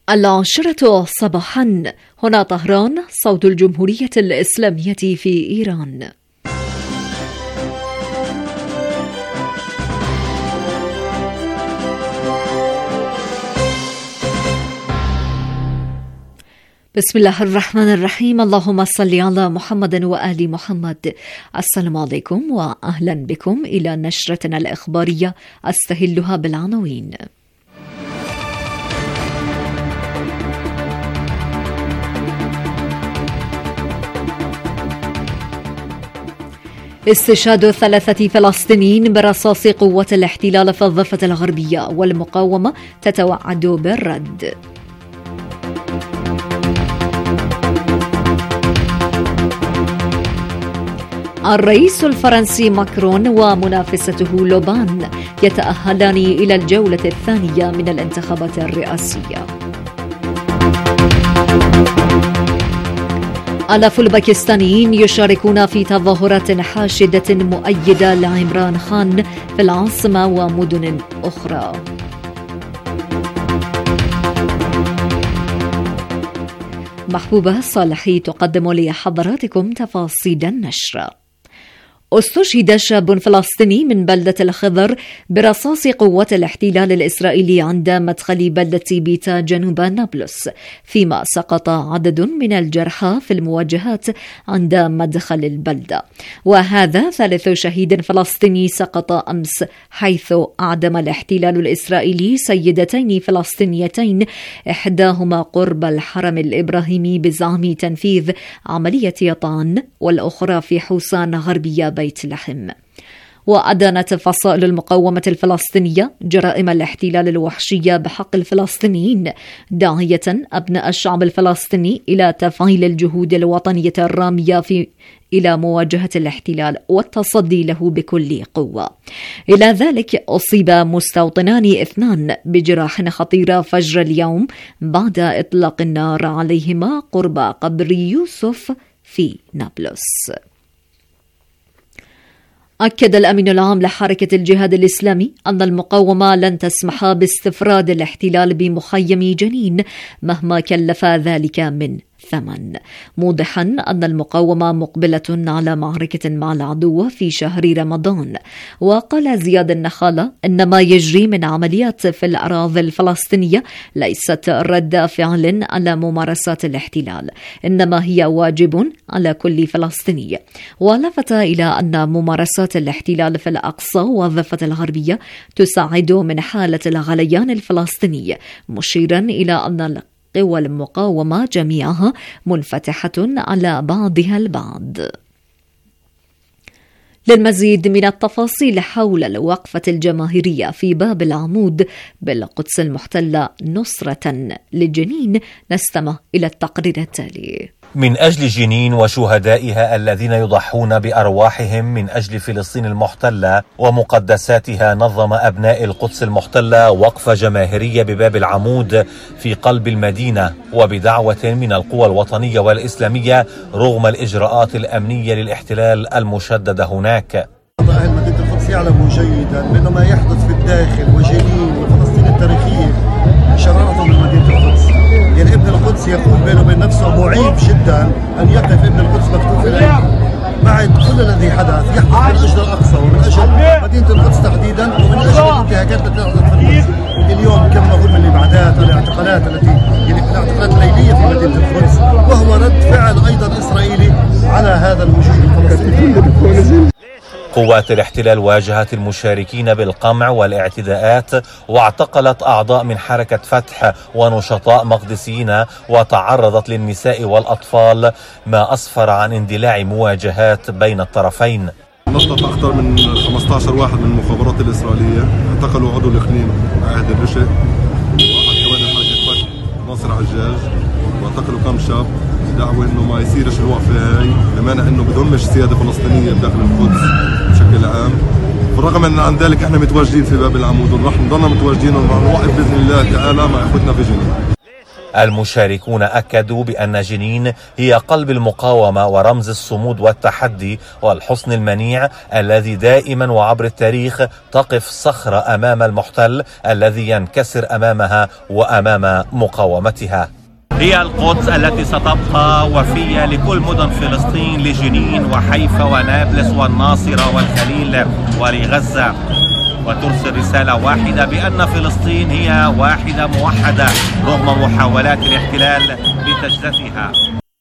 العاشرة صباحا، هنا طهران، صوت الجمهورية الإسلامية في إيران. بسم الله الرحمن الرحيم. اللهم صل على محمد وآل محمد. السلام عليكم وأهلا بكم إلى نشرتنا الإخبارية أستهلها بالعناوين. استشهاد 3 فلسطينيين برصاص قوة الاحتلال في الضفة الغربية، والمقاومة تتوعد بالرد. الرئيس الفرنسي ماكرون ومنافسته لوبان يتأهلان إلى الجولة الثانية من الانتخابات الرئاسية. آلاف الباكستانيين يشاركون في تظاهرات حاشدة مؤيدة لعمران خان في العاصمة ومدن أخرى. محبوبة صالحي تقدم لحضراتكم تفاصيل النشرة. استشهد شاب فلسطيني من بلدة الخضر برصاص قوة الاحتلال الإسرائيلي عند مدخل بلدة بيتا جنوب نابلس، فيما سقط عدد من الجرحى في المواجهات عند مدخل البلدة. وهذا ثالث شهيد فلسطيني سقط أمس، حيث أعدم الاحتلال الإسرائيلي سيدتين فلسطينيتين، إحداهما قرب الحرم الإبراهيمي بزعم تنفيذ عملية طعن، والأخرى في حوسان غربية بيت لحم. وأدانت فصائل المقاومة الفلسطينية جرائم الاحتلال الوحشية بحق الفلسطينيين، داعية أبناء الشعب الفلسطيني إلى تفعيل الجهود الوطنية الرامية إلى مواجهة الاحتلال والتصدي له بكل قوة. إلى ذلك أصيب مستوطنان 2 بجراح خطيرة فجر اليوم بعد إطلاق النار عليهما قرب قبر يوسف في نابلس. أكد الأمين العام لحركة الجهاد الإسلامي أن المقاومة لن تسمح باستفراد الاحتلال بمخيم جنين مهما كلف ذلك من ثمن، موضحا أن المقاومة مقبلة على معركة مع العدو في شهر رمضان. وقال زياد النخالة إن ما يجري من عمليات في الأراضي الفلسطينية ليست رد فعل على ممارسات الاحتلال، إنما هي واجب على كل فلسطيني. ولفت إلى أن ممارسات الاحتلال في الأقصى والضفة الغربية تساعد من حالة الغليان الفلسطيني، مشيرا إلى أن قوى المقاومة جميعها منفتحة على بعضها البعض. للمزيد من التفاصيل حول الوقفة الجماهيرية في باب العمود بالقدس المحتلة نصرة لجنين، نستمع إلى التقرير التالي. من أجل جنين وشهدائها الذين يضحون بأرواحهم من أجل فلسطين المحتلة ومقدساتها، نظم أبناء القدس المحتلة وقفة جماهيرية بباب العمود في قلب المدينة، وبدعوة من القوى الوطنية والإسلامية رغم الإجراءات الأمنية للاحتلال المشددة هناك. أهل مدينة القدس يعلموا جيدا بأن ما يحدث في الداخل وجنين وفلسطين التاريخية شرارة من مدينة القدس. يعني ابن القدس يقول بينه وبين نفسه معيب جدا أن يقف ابن القدس مكتوب في العين بعد كل الذي حدث، يحدث من أجل الأقصى ومن أجل مدينة القدس تحديدا ومن أجل الانتهاكات التي تحدث في القدس. اليوم كم نقول من الإبعادات والاعتقالات الاعتقالات الليلية في مدينة القدس، وهو رد فعل أيضا إسرائيلي على هذا الوجود الفلسطيني. قوات الاحتلال واجهت المشاركين بالقمع والاعتداءات، واعتقلت أعضاء من حركة فتح ونشطاء مقدسيين، وتعرضت للنساء والأطفال، ما أسفر عن اندلاع مواجهات بين الطرفين. نطت أكثر من 15 واحد من المخابرات الإسرائيلية، اعتقلوا عضو الإقليم عهد الرشد، وأحد كوادر حركة فتح ناصر عجاج، واعتقلوا كم شاب. دعوة انه ما يصيرش الوقفة هاي، بمعنى انه بدهمش سيادة فلسطينية بداخل القدس بشكل عام. بالرغم ان عن ذلك احنا متواجدين في باب العمود، ورح نضلنا متواجدين ونوقف باذن الله تعالى مع اخوتنا في جنين. المشاركون أكدوا بأن جنين هي قلب المقاومة ورمز الصمود والتحدي والحصن المنيع الذي دائما وعبر التاريخ تقف صخرة أمام المحتل الذي ينكسر أمامها وأمام مقاومتها. هي القدس التي ستبقى وفية لكل مدن فلسطين، لجنين وحيفا ونابلس والناصرة والخليل ولغزة، وترسل رسالة واحدة بأن فلسطين هي واحدة موحدة رغم محاولات الاحتلال لتجزئتها.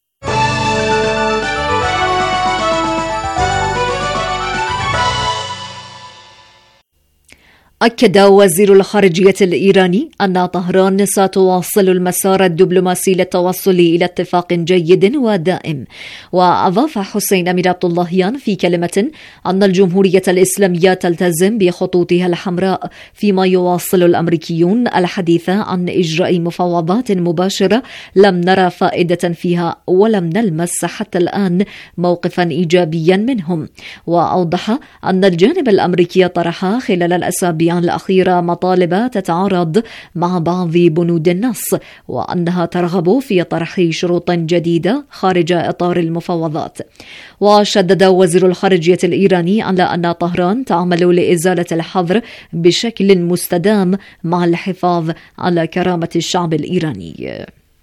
أكد وزير الخارجية الإيراني أن طهران ستواصل المسار الدبلوماسي للتوصل إلى اتفاق جيد ودائم. وأضاف حسين أمير عبد اللهيان في كلمة أن الجمهورية الإسلامية تلتزم بخطوطها الحمراء، فيما يواصل الأمريكيون الحديث عن إجراء مفاوضات مباشرة لم نرى فائدة فيها ولم نلمس حتى الآن موقفا إيجابيا منهم. وأوضح أن الجانب الأمريكي طرح خلال الأسابيع الأخيرة مطالب تتعارض مع بعض بنود النص، وأنها ترغب في طرح شروط جديدة خارج إطار المفاوضات. وشدد وزير الخارجية الإيراني على أن طهران تعمل لإزالة الحظر بشكل مستدام مع الحفاظ على كرامة الشعب الإيراني.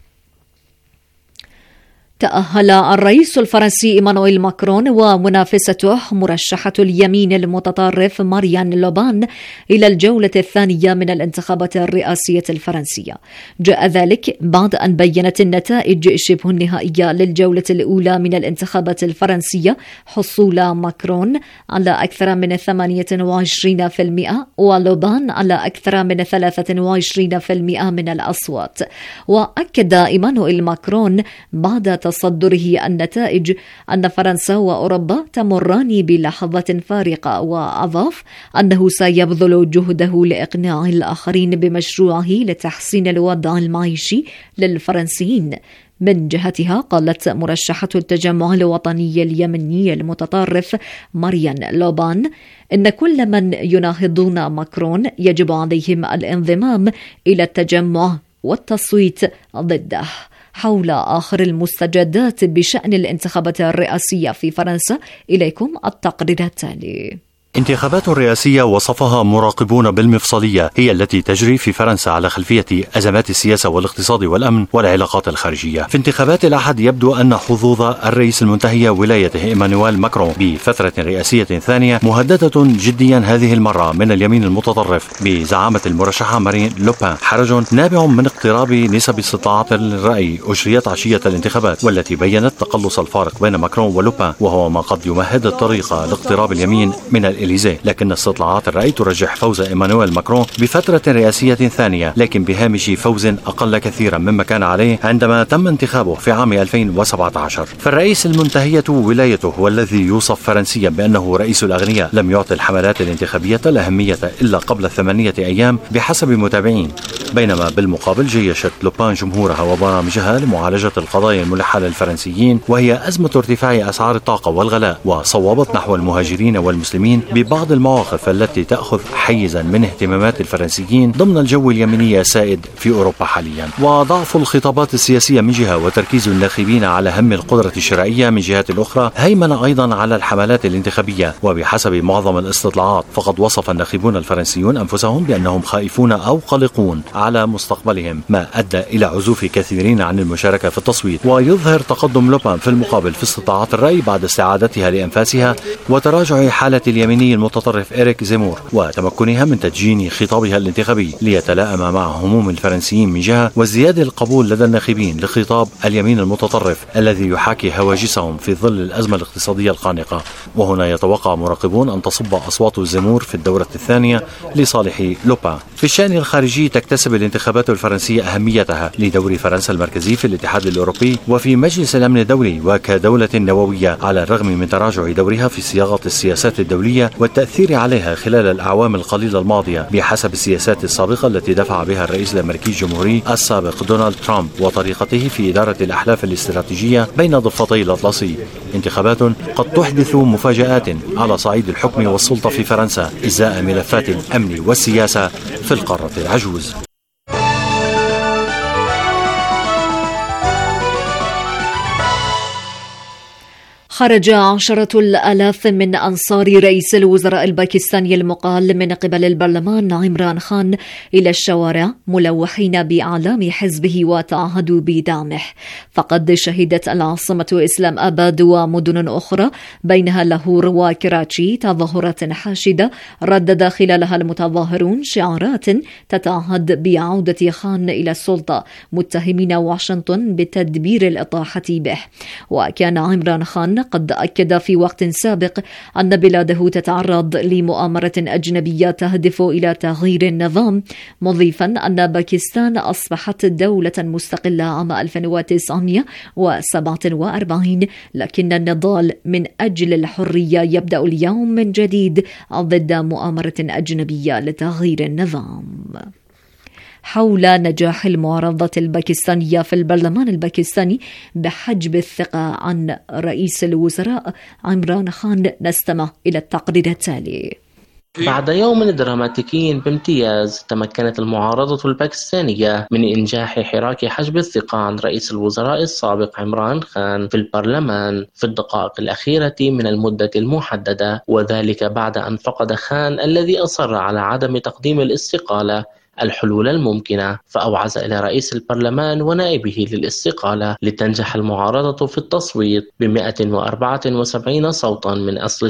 تأهل الرئيس الفرنسي إيمانويل ماكرون ومنافسته مرشحة اليمين المتطرف ماريان لوبان إلى الجولة الثانية من الانتخابات الرئاسية الفرنسية. جاء ذلك بعد أن بيّنت النتائج شبه النهائية للجولة الأولى من الانتخابات الفرنسية حصول ماكرون على أكثر من 28% ولوبان على أكثر من 23% من الأصوات. وأكد إيمانويل ماكرون بعد تصدره النتائج أن فرنسا وأوروبا تمران بلحظات فارقة، وأضاف أنه سيبذل جهده لإقناع الآخرين بمشروعه لتحسين الوضع المعيشي للفرنسيين. من جهتها قالت مرشحة التجمع الوطني اليمني المتطرف ماريان لوبان إن كل من يناهضون ماكرون يجب عليهم الانضمام إلى التجمع والتصويت ضده. حول آخر المستجدات بشأن الانتخابات الرئاسية في فرنسا، إليكم التقرير التالي. انتخابات رئاسية وصفها مراقبون بالمفصلية هي التي تجري في فرنسا على خلفية أزمات السياسة والاقتصاد والأمن والعلاقات الخارجية. في انتخابات الأحد يبدو أن حظوظ الرئيس المنتهي ولايته إيمانويل ماكرون بفترة رئاسية ثانية مهددة جديا هذه المرة من اليمين المتطرف بزعامة المرشحة مارين لوبان، حرج نابع من اقتراب نسب استطلاعات الرأي أجريت عشية الانتخابات والتي بيّنت تقلص الفارق بين ماكرون ولوبان، وهو ما قد يمهد الطريق لاقتراب اليمين من الإليزيه. لكن استطلاعات الرأي ترجح فوز إيمانويل ماكرون بفترة رئاسية ثانية، لكن بهامش فوز أقل كثيرا مما كان عليه عندما تم انتخابه في عام 2017. فالرئيس المنتهية ولايته هو الذي يوصف فرنسيا بأنه رئيس الأغنياء لم يعطي الحملات الانتخابية الأهمية إلا قبل 8 أيام بحسب متابعين، بينما بالمقابل جيشت لوبان جمهورها وبرامجها لمعالجة القضايا الملحة للفرنسيين، وهي أزمة ارتفاع أسعار الطاقة والغلاء، وصوبت نحو المهاجرين والمسلمين ببعض المواقف التي تأخذ حيزا من اهتمامات الفرنسيين ضمن الجو اليمني السائد في أوروبا حاليا. وضعف الخطابات السياسية من جهة وتركيز الناخبين على هم القدرة الشرائية من جهة أخرى هيمن أيضا على الحملات الانتخابية. وبحسب معظم الاستطلاعات فقد وصف الناخبون الفرنسيون أنفسهم بأنهم خائفون أو قلقون على مستقبلهم، ما أدى إلى عزوف كثيرين عن المشاركة في التصويت. ويظهر تقدم لوبان في المقابل في استطلاعات الرأي بعد استعادتها لأنفاسها وتراجع حالة اليميني المتطرف إريك زيمور وتمكنها من تدجين خطابها الانتخابي ليتلائم مع هموم الفرنسيين من جهة وازدياد القبول لدى الناخبين لخطاب اليمين المتطرف الذي يحاكي هواجسهم في ظل الأزمة الاقتصادية الخانقة. وهنا يتوقع مراقبون أن تصب أصوات زيمور في الدورة الثانية لصالح لوبان. في الشأن الخارجي تكتسب الانتخابات الفرنسية أهميتها لدور فرنسا المركزي في الاتحاد الأوروبي وفي مجلس الأمن الدولي وكدولة نووية، على الرغم من تراجع دورها في صياغة السياسات الدولية والتأثير عليها خلال الأعوام القليلة الماضية بحسب السياسات السابقة التي دفع بها الرئيس الأمريكي الجمهوري السابق دونالد ترامب وطريقته في إدارة الأحلاف الاستراتيجية بين ضفتي الأطلسي. انتخابات قد تحدث مفاجآت على صعيد الحكم والسلطة في فرنسا إزاء ملفات الأمن والسياسة في القارة العجوز. خرج عشرة الآلاف من أنصار رئيس الوزراء الباكستاني المقال من قبل البرلمان عمران خان إلى الشوارع ملوحين بأعلام حزبه وتعهدوا بدعمه. فقد شهدت العاصمة إسلام آباد ومدن أخرى بينها لاهور وكراتشي تظاهرات حاشدة ردد خلالها المتظاهرون شعارات تتعهد بعودة خان إلى السلطة، متهمين واشنطن بتدبير الإطاحة به. وكان عمران خان قد أكد في وقت سابق أن بلاده تتعرض لمؤامرة أجنبية تهدف إلى تغيير النظام، مضيفا أن باكستان أصبحت دولة مستقلة عام 1947، لكن النضال من أجل الحرية يبدأ اليوم من جديد ضد مؤامرة أجنبية لتغيير النظام. حول نجاح المعارضة الباكستانية في البرلمان الباكستاني بحجب الثقة عن رئيس الوزراء عمران خان، نستمع إلى التقرير التالي. بعد يوم دراماتيكي بامتياز، تمكنت المعارضة الباكستانية من إنجاح حراك حجب الثقة عن رئيس الوزراء السابق عمران خان في البرلمان في الدقائق الأخيرة من المدة المحددة، وذلك بعد أن فقد خان الذي أصر على عدم تقديم الاستقالة الحلول الممكنة، فأوعز إلى رئيس البرلمان ونائبه للاستقالة لتنجح المعارضة في التصويت ب174 صوتا من أصل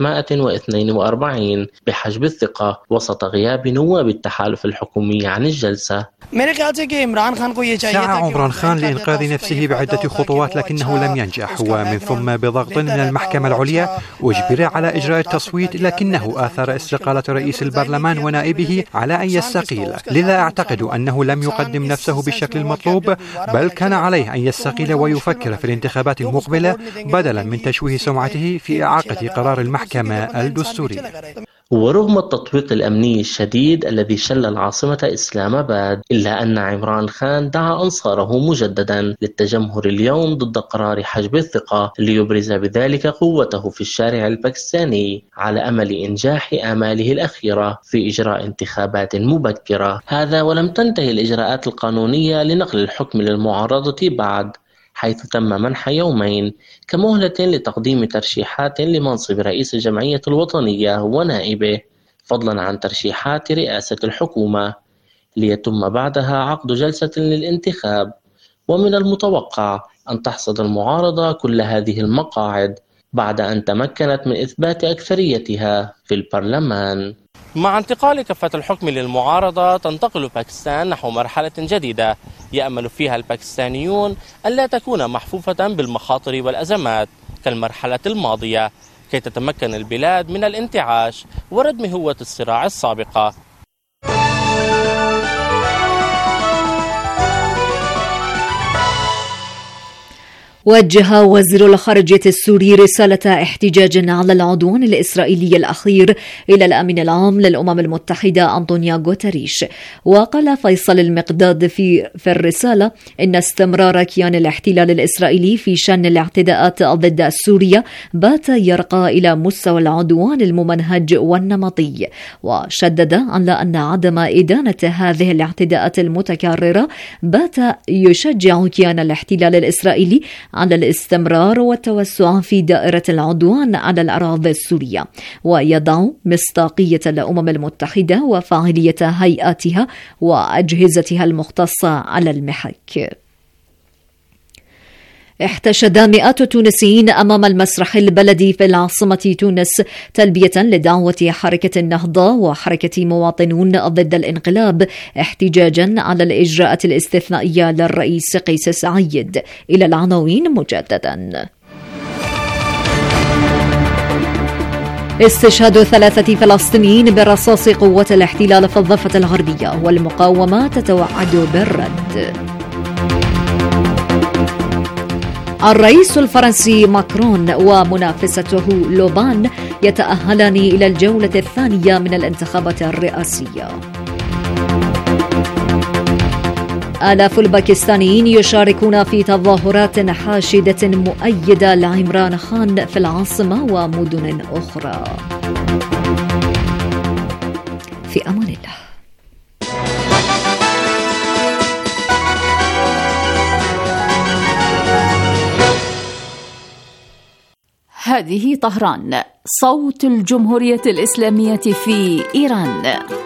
342 بحجب الثقة وسط غياب نواب التحالف الحكومي عن الجلسة. سعى عمران خان لإنقاذ نفسه بعدة خطوات لكنه لم ينجح، ومن ثم بضغط من المحكمة العليا أجبر على إجراء التصويت، لكنه آثر استقالة رئيس البرلمان ونائبه على أن يستقيل. لذا أعتقد أنه لم يقدم نفسه بالشكل المطلوب، بل كان عليه أن يستقيل ويفكر في الانتخابات المقبلة بدلا من تشويه سمعته في إعاقة قرار المحكمة الدستورية. ورغم التطويق الأمني الشديد الذي شل العاصمة إسلام آباد، إلا أن عمران خان دعا أنصاره مجددا للتجمهر اليوم ضد قرار حجب الثقة ليبرز بذلك قوته في الشارع الباكستاني على أمل إنجاح آماله الأخيرة في إجراء انتخابات مبكرة. هذا ولم تنتهي الإجراءات القانونية لنقل الحكم للمعارضة بعد، حيث تم منح يومين كمهلة لتقديم ترشيحات لمنصب رئيس الجمعية الوطنية ونائبه، فضلا عن ترشيحات رئاسة الحكومة، ليتم بعدها عقد جلسة للانتخاب. ومن المتوقع أن تحصد المعارضة كل هذه المقاعد بعد أن تمكنت من إثبات أكثريتها في البرلمان. مع انتقال كفة الحكم للمعارضة، تنتقل باكستان نحو مرحلة جديدة يأمل فيها الباكستانيون ألا تكون محفوفة بالمخاطر والأزمات كالمرحلة الماضية، كي تتمكن البلاد من الانتعاش وردم هوة الصراع السابقة. وجه وزير الخارجية السوري رسالة احتجاج على العدوان الإسرائيلي الأخير إلى الأمين العام للأمم المتحدة أنطونيو غوتريش. وقال فيصل المقداد في الرسالة إن استمرار كيان الاحتلال الإسرائيلي في شن الاعتداءات ضد سوريا بات يرقى إلى مستوى العدوان الممنهج والنمطي، وشدد على أن عدم إدانة هذه الاعتداءات المتكررة بات يشجع كيان الاحتلال الإسرائيلي على الاستمرار والتوسع في دائرة العدوان على الأراضي السورية، ويضع مصداقية الأمم المتحدة وفاعلية هيئاتها وأجهزتها المختصة على المحك. احتشد مئات التونسيين أمام المسرح البلدي في العاصمة تونس تلبية لدعوة حركة النهضة وحركة مواطنون ضد الانقلاب، احتجاجا على الإجراءات الاستثنائية للرئيس قيس سعيد. إلى العناوين مجددا. استشهاد 3 فلسطينيين برصاص قوة الاحتلال في الضفة الغربية، والمقاومة تتوعد بالرد. الرئيس الفرنسي ماكرون ومنافسته لوبان يتأهلان إلى الجولة الثانية من الانتخابات الرئاسية. آلاف الباكستانيين يشاركون في تظاهرات حاشدة مؤيدة لعمران خان في العاصمة ومدن أخرى. في أمان الله. هذه طهران، صوت الجمهورية الإسلامية في إيران.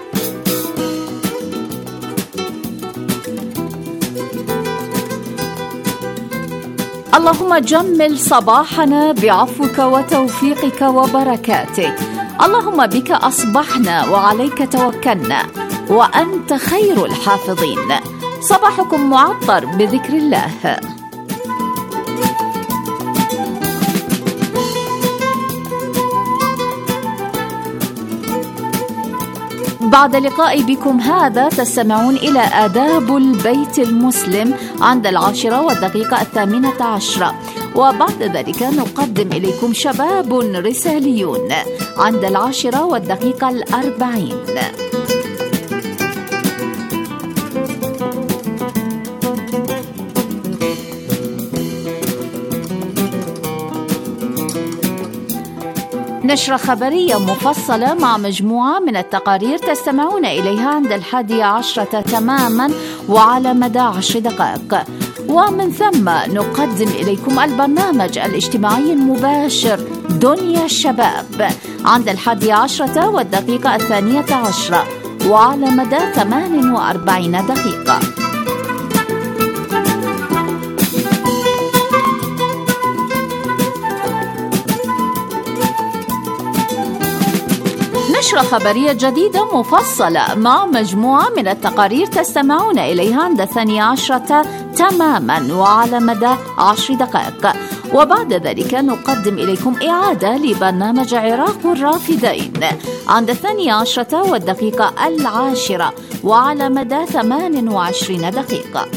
اللهم جمل صباحنا بعفوك وتوفيقك وبركاتك. اللهم بك أصبحنا وعليك توكلنا وأنت خير الحافظين. صباحكم معطر بذكر الله. بعد لقائي بكم هذا تستمعون إلى آداب البيت المسلم عند 10:08، وبعد ذلك نقدم إليكم شباب رساليون عند 10:40. نشرة خبرية مفصلة مع مجموعة من التقارير تستمعون إليها عند 11 تماما وعلى مدى 10 دقائق، ومن ثم نقدم إليكم البرنامج الاجتماعي المباشر دنيا الشباب عند 11:12 وعلى مدى 48 دقيقة. نشرة خبرية جديدة مفصلة مع مجموعة من التقارير تستمعون إليها عند 12 تماما وعلى مدى 10 دقائق، وبعد ذلك نقدم إليكم إعادة لبرنامج عراق الرافدين عند 12:10 وعلى مدى 28 دقيقة.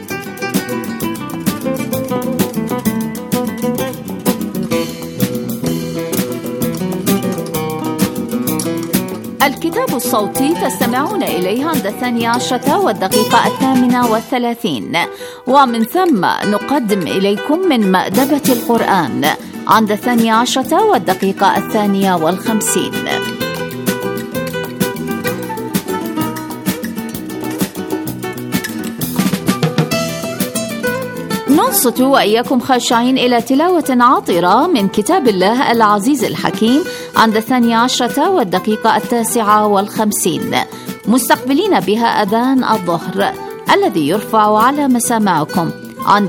الكتاب الصوتي تستمعون إليه عند 12:38، ومن ثم نقدم إليكم من مأدبة القرآن عند 12:52. ننصت وإياكم خاشعين إلى تلاوة عاطرة من كتاب الله العزيز الحكيم عند 12:59، مستقبلين بها أذان الظهر الذي يرفع على مسامعكم عند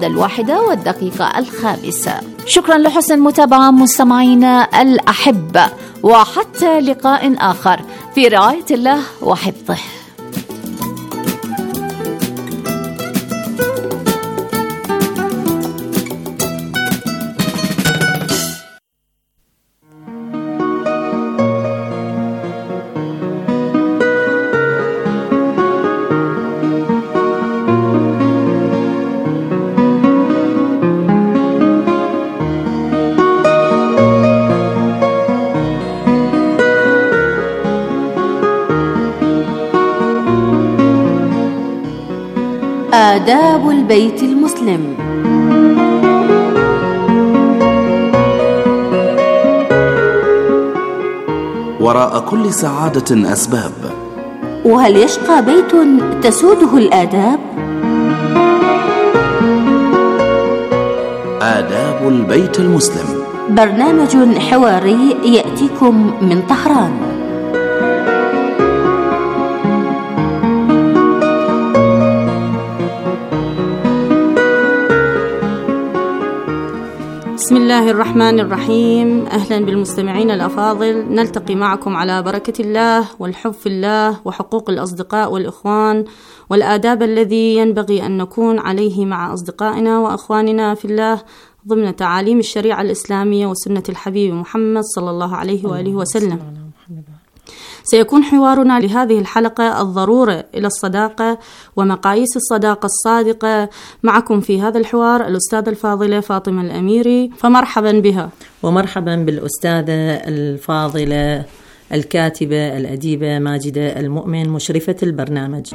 1:05. شكرا لحسن المتابعة مستمعينا الأحبة، وحتى لقاء آخر في رعاية الله وحفظه. آداب البيت المسلم. وراء كل سعادة أسباب، وهل يشقى بيت تسوده الآداب؟ آداب البيت المسلم، برنامج حواري يأتيكم من طهران. بسم الله الرحمن الرحيم. أهلا بالمستمعين الأفاضل، نلتقي معكم على بركة الله والحب في الله وحقوق الأصدقاء والإخوان والآداب الذي ينبغي أن نكون عليه مع أصدقائنا وأخواننا في الله ضمن تعاليم الشريعة الإسلامية وسنة الحبيب محمد صلى الله عليه وآله وسلم. سيكون حوارنا لهذه الحلقة الضرورة إلى الصداقة ومقاييس الصداقة الصادقة. معكم في هذا الحوار الأستاذة الفاضلة فاطمة الأميري، فمرحبا بها. ومرحبا بالأستاذة الفاضلة الكاتبة الأديبة ماجدة المؤمن مشرفة البرنامج.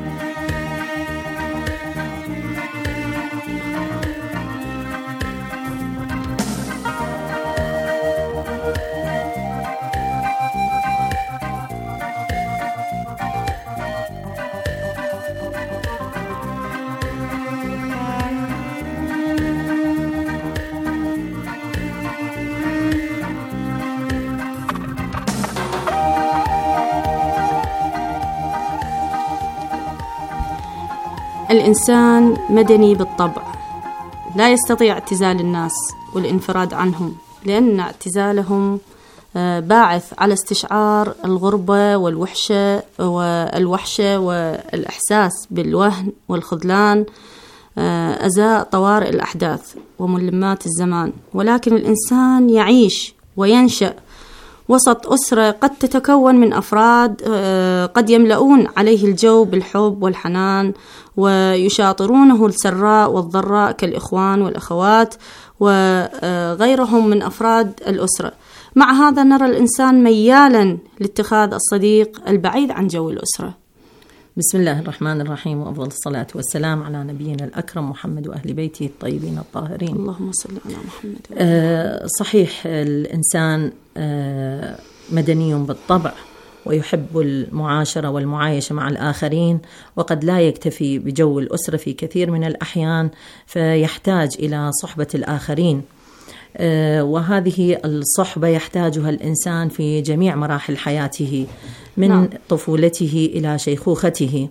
الإنسان مدني بالطبع، لا يستطيع اعتزال الناس والانفراد عنهم، لأن اعتزالهم باعث على استشعار الغربة والوحشة والإحساس بالوهن والخذلان أزاء طوارئ الأحداث وملمات الزمان. ولكن الإنسان يعيش وينشأ وسط أسرة قد تتكون من أفراد قد يملؤون عليه الجو بالحب والحنان ويشاطرونه السراء والضراء كالإخوان والأخوات وغيرهم من أفراد الأسرة. مع هذا نرى الإنسان ميالا لاتخاذ الصديق البعيد عن جو الأسرة. بسم الله الرحمن الرحيم، وأفضل الصلاة والسلام على نبينا الأكرم محمد وأهل بيته الطيبين الطاهرين. اللهم صل على محمد. صحيح الإنسان مدني بالطبع ويحب المعاشرة والمعايشة مع الآخرين، وقد لا يكتفي بجو الأسرة في كثير من الأحيان، فيحتاج إلى صحبة الآخرين، وهذه الصحبة يحتاجها الإنسان في جميع مراحل حياته من طفولته إلى شيخوخته.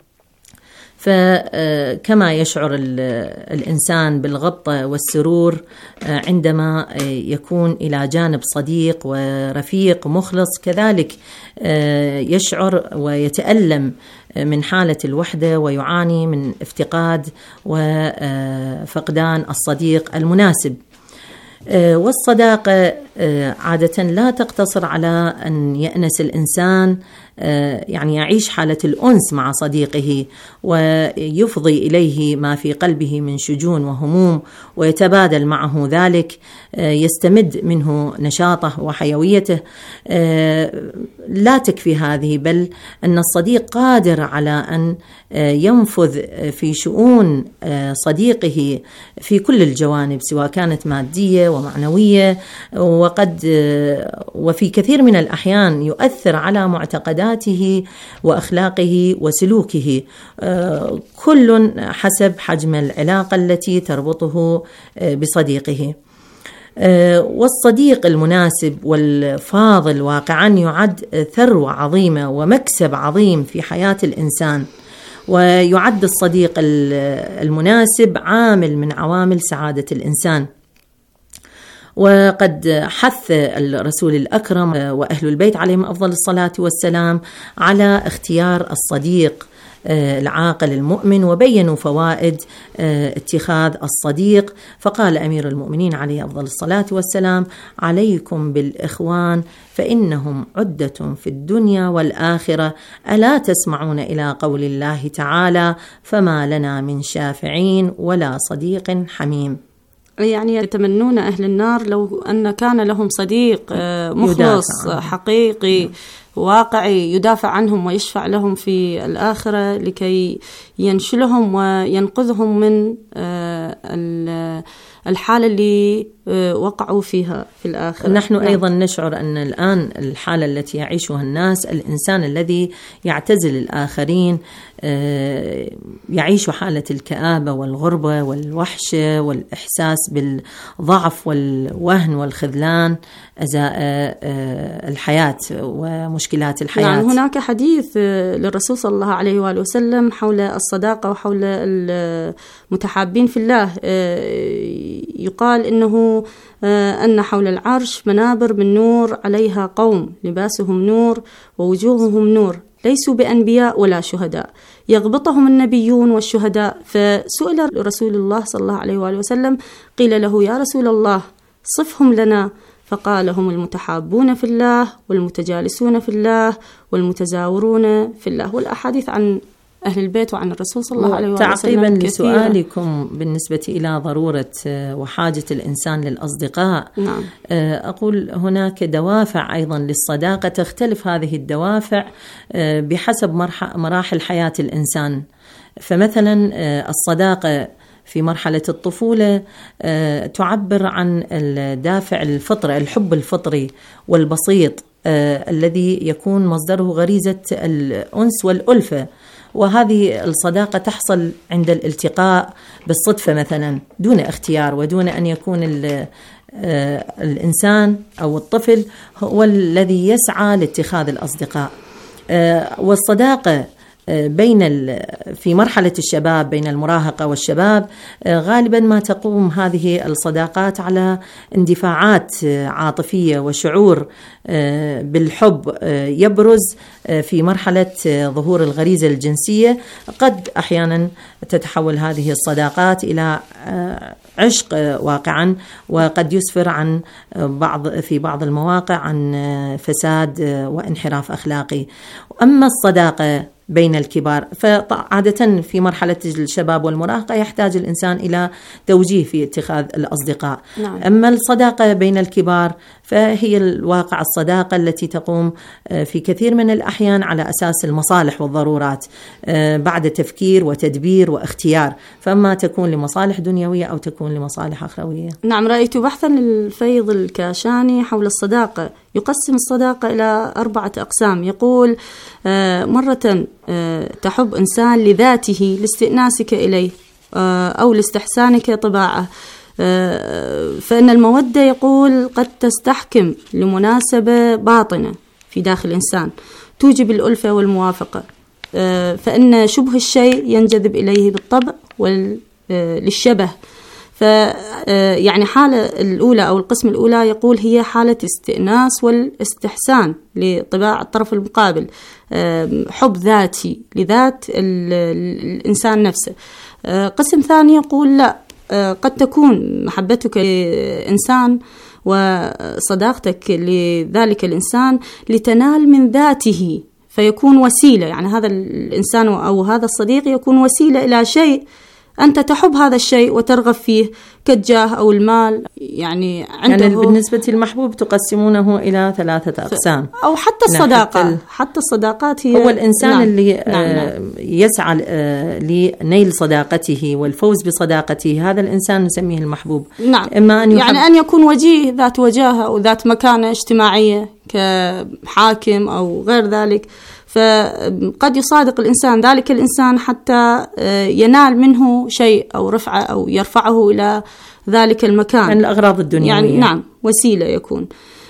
فكما يشعر الإنسان بالغبطة والسرور عندما يكون إلى جانب صديق ورفيق مخلص، كذلك يشعر ويتألم من حالة الوحدة ويعاني من افتقاد وفقدان الصديق المناسب. والصداقة عادة لا تقتصر على أن يأنس الإنسان، يعني يعيش حالة الأنس مع صديقه ويفضي إليه ما في قلبه من شجون وهموم ويتبادل معه ذلك، يستمد منه نشاطه وحيويته. لا تكفي هذه، بل أن الصديق قادر على أن ينفذ في شؤون صديقه في كل الجوانب، سواء كانت مادية ومعنوية، وفي كثير من الأحيان يؤثر على معتقداته وأخلاقه وسلوكه، كل حسب حجم العلاقة التي تربطه بصديقه. والصديق المناسب والفاضل واقعا يعد ثروة عظيمة ومكسب عظيم في حياة الإنسان، ويعد الصديق المناسب عامل من عوامل سعادة الإنسان. وقد حث الرسول الأكرم وأهل البيت عليهم أفضل الصلاة والسلام على اختيار الصديق العاقل المؤمن، وبينوا فوائد اتخاذ الصديق. فقال أمير المؤمنين عليه أفضل الصلاة والسلام: عليكم بالإخوان فإنهم عدة في الدنيا والآخرة، ألا تسمعون إلى قول الله تعالى: فما لنا من شافعين ولا صديق حميم. يعني يتمنون أهل النار لو أن كان لهم صديق مخلص حقيقي واقعي يدافع عنهم ويشفع لهم في الآخرة لكي ينشلهم وينقذهم من الحالة اللي وقعوا فيها في الآخرة. نحن أيضا نشعر أن الآن الحالة التي يعيشها الناس، الإنسان الذي يعتزل الآخرين يعيش حالة الكآبة والغربة والوحشة والإحساس بالضعف والوهن والخذلان أزاء الحياة ومشكلات الحياة. يعني هناك حديث للرسول صلى الله عليه وآله وسلم حول الصداقة وحول المتحابين في الله، يقال إنه أن حول العرش منابر من نور عليها قوم لباسهم نور ووجوههم نور، ليسوا بأنبياء ولا شهداء، يغبطهم النبيون والشهداء. فسئل رسول الله صلى الله عليه وآله وسلم، قيل له: يا رسول الله صفهم لنا، فقال: هم المتحابون في الله والمتجالسون في الله والمتزاورون في الله. والأحاديث عن أهل البيت وعن الرسول صلى الله عليه وسلم تعقيبا لسؤالكم بالنسبة إلى ضرورة وحاجة الإنسان للأصدقاء، نعم. أقول هناك دوافع أيضا للصداقة، تختلف هذه الدوافع بحسب مراحل حياة الإنسان. فمثلا الصداقة في مرحلة الطفولة تعبر عن الدافع الفطري، الحب الفطري والبسيط الذي يكون مصدره غريزة الأنس والألفة، وهذه الصداقة تحصل عند الالتقاء بالصدفة مثلا دون اختيار، ودون أن يكون الإنسان أو الطفل هو الذي يسعى لاتخاذ الأصدقاء. والصداقة في مرحلة الشباب بين المراهقة والشباب غالبا ما تقوم هذه الصداقات على اندفاعات عاطفية وشعور بالحب يبرز في مرحلة ظهور الغريزة الجنسية. قد أحيانا تتحول هذه الصداقات إلى عشق واقعا، وقد يسفر عن في بعض المواقع عن فساد وانحراف أخلاقي. أما الصداقة بين الكبار فعادة في مرحلة الشباب والمراهقة يحتاج الإنسان إلى توجيه في اتخاذ الأصدقاء. نعم. أما الصداقة بين الكبار فهي الواقع الصداقة التي تقوم في كثير من الأحيان على أساس المصالح والضرورات بعد تفكير وتدبير واختيار، فما تكون لمصالح دنيوية أو تكون لمصالح أخروية. نعم، رأيت بحثا للفيض الكاشاني حول الصداقة يقسم الصداقة إلى 4 أقسام. يقول مرة تحب إنسان لذاته لاستئناسك إليه أو لاستحسانك طباعه، فإن المودة يقول قد تستحكم لمناسبة باطنة في داخل الإنسان توجب الألفة والموافقة، فإن شبه الشيء ينجذب إليه بالطبع للشبه. يعني حالة الأولى أو القسم الأولى يقول هي حالة استئناس والاستحسان لطباع الطرف المقابل، حب ذاتي لذات الإنسان نفسه. قسم ثاني يقول لا، قد تكون محبتك لإنسان وصداقتك لذلك الإنسان لتنال من ذاته، فيكون وسيلة، يعني هذا الإنسان أو هذا الصديق يكون وسيلة إلى شيء أنت تحب هذا الشيء وترغب فيه كالجاه أو المال. يعني عنده يعني بالنسبة للمحبوب تقسمونه إلى 3 أقسام، أو حتى الصداقة، حتى الصداقات هي هو الإنسان نعم. اللي نعم. يسعى لنيل صداقته والفوز بصداقته، هذا الإنسان نسميه المحبوب. نعم. إما يعني أن يكون وجيه ذات وجاهة أو ذات مكانة اجتماعية كحاكم أو غير ذلك، فقد يصادق الإنسان ذلك الإنسان حتى ينال منه شيء أو رفعة أو يرفعه إلى ذلك المكان من الأغراض الدنيوية. يعني نعم، وسيلة يكون.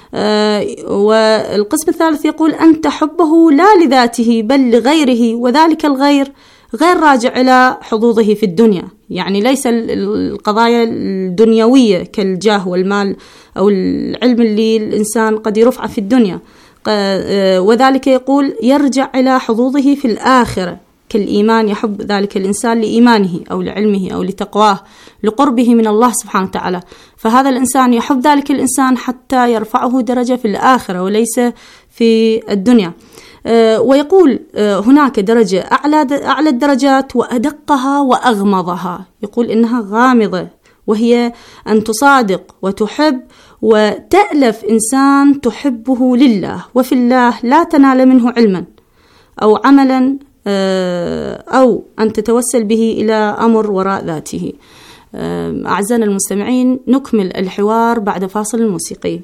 والقسم الثالث يقول أن تحبه لا لذاته بل لغيره، وذلك الغير غير راجع إلى حظوظه في الدنيا، يعني ليس القضايا الدنيوية كالجاه والمال أو العلم اللي الإنسان قد يرفع في الدنيا، وذلك يقول يرجع إلى حظوظه في الآخرة كالإيمان، يحب ذلك الإنسان لإيمانه أو لعلمه أو لتقواه لقربه من الله سبحانه وتعالى، فهذا الإنسان يحب ذلك الإنسان حتى يرفعه درجة في الآخرة وليس في الدنيا. ويقول هناك درجة أعلى الدرجات وأدقها وأغمضها، يقول إنها غامضة، وهي أن تصادق وتحب وتألف إنسان تحبه لله وفي الله، لا تنال منه علما أو عملا أو أن تتوسل به إلى أمر وراء ذاته. أعزائنا المستمعين، نكمل الحوار بعد فاصل موسيقي.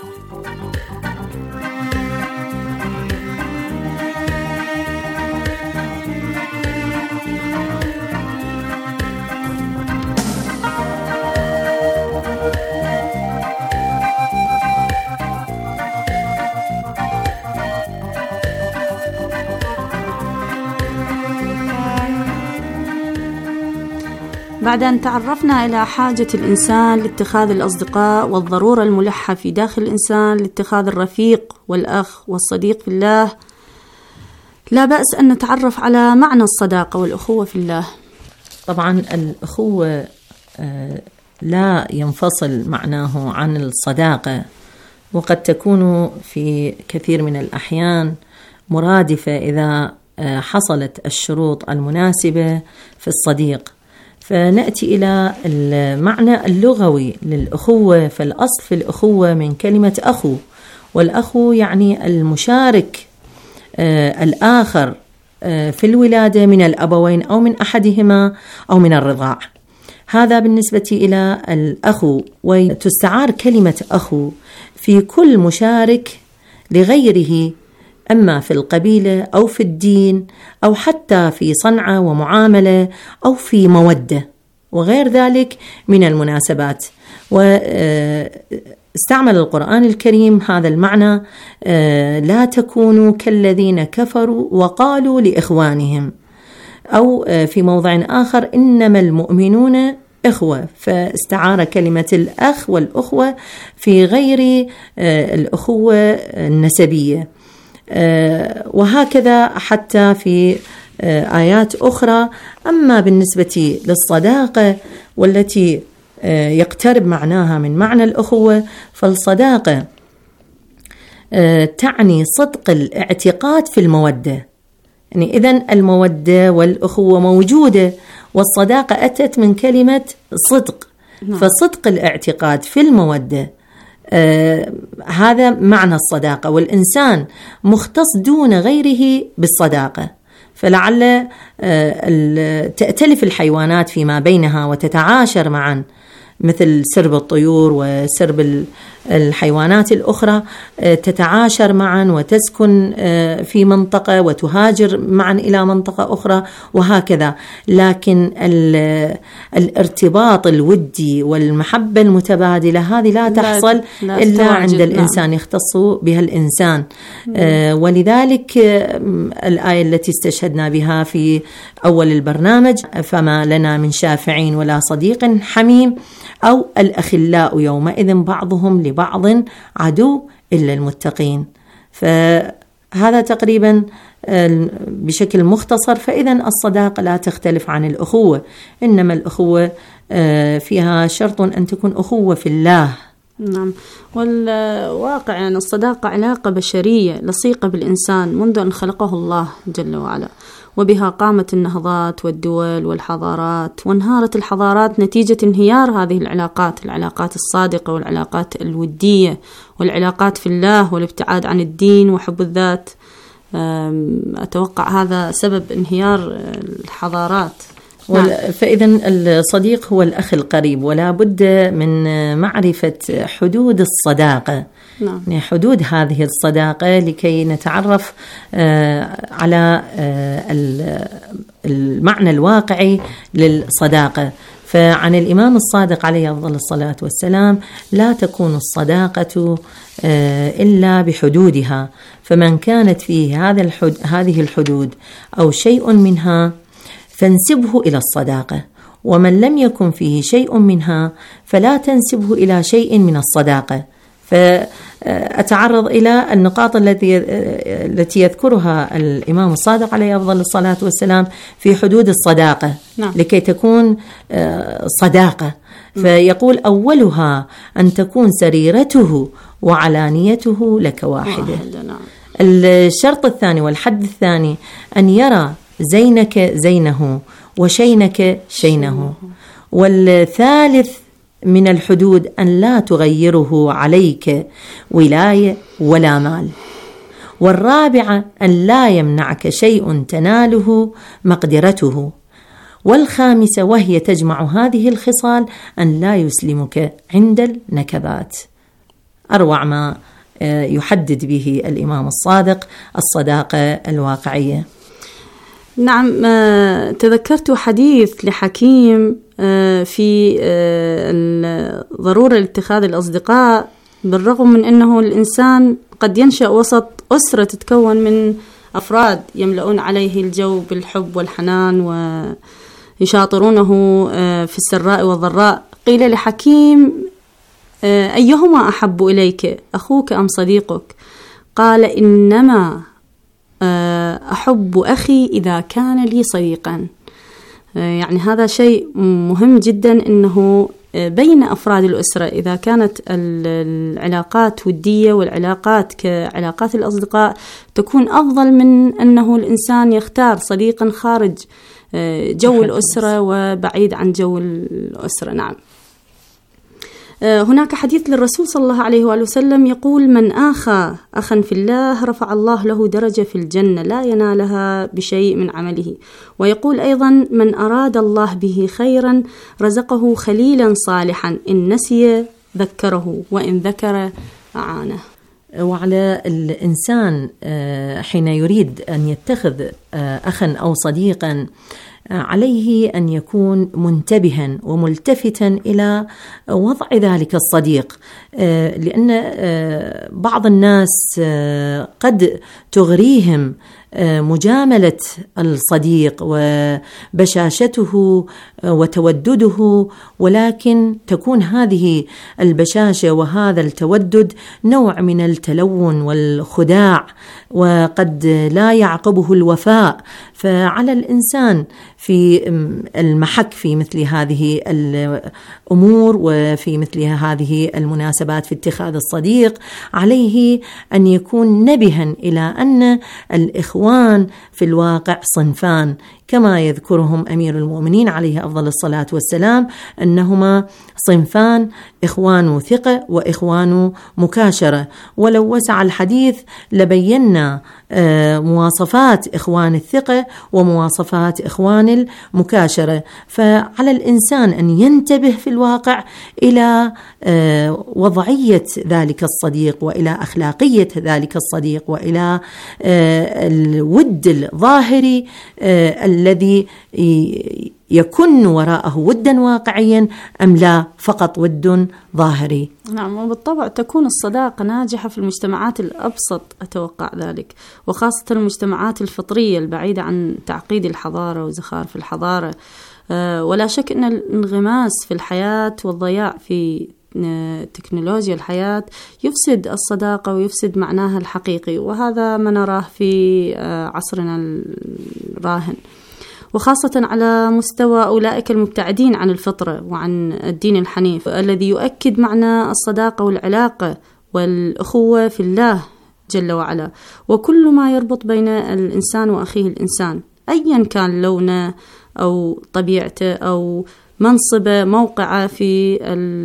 بعد أن تعرفنا إلى حاجة الإنسان لاتخاذ الأصدقاء والضرورة الملحة في داخل الإنسان لاتخاذ الرفيق والأخ والصديق في الله، لا بأس أن نتعرف على معنى الصداقة والأخوة في الله. طبعا الأخوة لا ينفصل معناه عن الصداقة، وقد تكون في كثير من الأحيان مرادفة إذا حصلت الشروط المناسبة في الصديق. فنأتي إلى المعنى اللغوي للأخوة، فالأصل في الأخوة من كلمة أخو، والأخو يعني المشارك الآخر في الولادة من الأبوين أو من أحدهما أو من الرضاع. هذا بالنسبة إلى الأخو. وتستعار كلمة أخو في كل مشارك لغيره، أما في القبيلة أو في الدين أو حتى في صنعة ومعاملة أو في مودة وغير ذلك من المناسبات. واستعمل القرآن الكريم هذا المعنى: لا تكونوا كالذين كفروا وقالوا لإخوانهم، أو في موضع آخر: إنما المؤمنون إخوة، فاستعار كلمة الأخ والأخوة في غير الأخوة النسبية. وهكذا حتى في آيات أخرى. أما بالنسبة للصداقة والتي يقترب معناها من معنى الأخوة، فالصداقة تعني صدق الاعتقاد في المودة، يعني إذن المودة والأخوة موجودة، والصداقة أتت من كلمة صدق، فصدق الاعتقاد في المودة هذا معنى الصداقة، والإنسان مختص دون غيره بالصداقة. فلعل تأتلف الحيوانات فيما بينها وتتعاشر معا، مثل سرب الطيور وسرب الحيوانات الأخرى، تتعاشر معا وتسكن في منطقة وتهاجر معا إلى منطقة أخرى وهكذا. لكن الارتباط الودي والمحبة المتبادلة هذه لا تحصل إلا عند الإنسان يختص بها الإنسان. ولذلك الآية التي استشهدنا بها في أول البرنامج: فما لنا من شافعين ولا صديق حميم، أو الأخلاء يومئذ بعضهم لبعض عدو إلا المتقين. فهذا تقريبا بشكل مختصر. فإذا الصداقة لا تختلف عن الأخوة، إنما الأخوة فيها شرط أن تكون أخوة في الله. نعم، والواقع يعني الصداقة علاقة بشرية لصيقة بالإنسان منذ أن خلقه الله جل وعلا، وبها قامت النهضات والدول والحضارات، وانهارت الحضارات نتيجة انهيار هذه العلاقات الصادقة والعلاقات الودية والعلاقات في الله والابتعاد عن الدين وحب الذات. أتوقع هذا سبب انهيار الحضارات. فإذا الصديق هو الأخ القريب، ولا بد من معرفة حدود الصداقة، يعني حدود هذه الصداقة لكي نتعرف على المعنى الواقعي للصداقة. فعن الإمام الصادق عليه أفضل الصلاة والسلام: لا تكون الصداقة إلا بحدودها، فمن كانت فيه هذه الحدود أو شيء منها فانسبه إلى الصداقة، ومن لم يكن فيه شيء منها فلا تنسبه إلى شيء من الصداقة. فأتعرض إلى النقاط التي يذكرها الإمام الصادق عليه أفضل الصلاة والسلام في حدود الصداقة لكي تكون صداقة. فيقول: أولها أن تكون سريرته وعلانيته لك واحدة. الشرط الثاني والحد الثاني أن يرى زينك زينه وشينك شينه. والثالث من الحدود أن لا تغيره عليك ولاية ولا مال. والرابعة أن لا يمنعك شيء تناله مقدرته. والخامسة وهي تجمع هذه الخصال أن لا يسلمك عند النكبات. أروع ما يحدد به الإمام الصادق الصداقة الواقعية. نعم، تذكرت حديث لحكيم في ضرورة لاتخاذ الأصدقاء، بالرغم من أنه الإنسان قد ينشأ وسط أسرة تتكون من أفراد يملؤون عليه الجو بالحب والحنان ويشاطرونه في السراء والضراء. قيل لحكيم: أيهما أحب إليك، أخوك أم صديقك؟ قال: إنما أحب أخي إذا كان لي صديقا. يعني هذا شيء مهم جدا، أنه بين أفراد الأسرة إذا كانت العلاقات ودية والعلاقات كعلاقات الأصدقاء تكون أفضل من أنه الإنسان يختار صديقا خارج جو الأسرة وبعيد عن جو الأسرة. نعم، هناك حديث للرسول صلى الله عليه وآله وسلم يقول: من آخى أخا في الله رفع الله له درجة في الجنة لا ينالها بشيء من عمله. ويقول أيضا: من أراد الله به خيرا رزقه خليلا صالحا، إن نسي ذكره وإن ذكر أعانه. وعلى الإنسان حين يريد أن يتخذ أخا أو صديقا عليه أن يكون منتبها وملتفتا إلى وضع ذلك الصديق، لأن بعض الناس قد تغريهم مجاملة الصديق وبشاشته وتودده، ولكن تكون هذه البشاشة وهذا التودد نوع من التلون والخداع، وقد لا يعقبه الوفاء. فعلى الإنسان في المحك في مثل هذه الأمور وفي مثل هذه المناسبات في اتخاذ الصديق عليه أن يكون نبها إلى أن الإخوان في الواقع صنفان، كما يذكرهم أمير المؤمنين عليه أفضل الصلاة والسلام أنهما صنفان: إخوان ثقة وإخوان مكاشرة. ولو وسع الحديث لبينا مواصفات إخوان الثقة ومواصفات إخوان المكاشرة. فعلى الإنسان أن ينتبه في الواقع إلى وضعية ذلك الصديق وإلى أخلاقية ذلك الصديق وإلى الود الظاهري الذي يكن وراءه ودا واقعيا أم لا فقط ود ظاهري. نعم، وبالطبع تكون الصداقة ناجحة في المجتمعات الأبسط، أتوقع ذلك، وخاصة المجتمعات الفطرية البعيدة عن تعقيد الحضارة وزخارف الحضارة. ولا شك أن الانغماس في الحياة والضياع في تكنولوجيا الحياة يفسد الصداقة ويفسد معناها الحقيقي، وهذا ما نراه في عصرنا الراهن، وخاصة على مستوى أولئك المبتعدين عن الفطرة وعن الدين الحنيف الذي يؤكد معنى الصداقة والعلاقة والأخوة في الله جل وعلا، وكل ما يربط بين الإنسان وأخيه الإنسان أيا كان لونه أو طبيعته أو منصبه موقعه في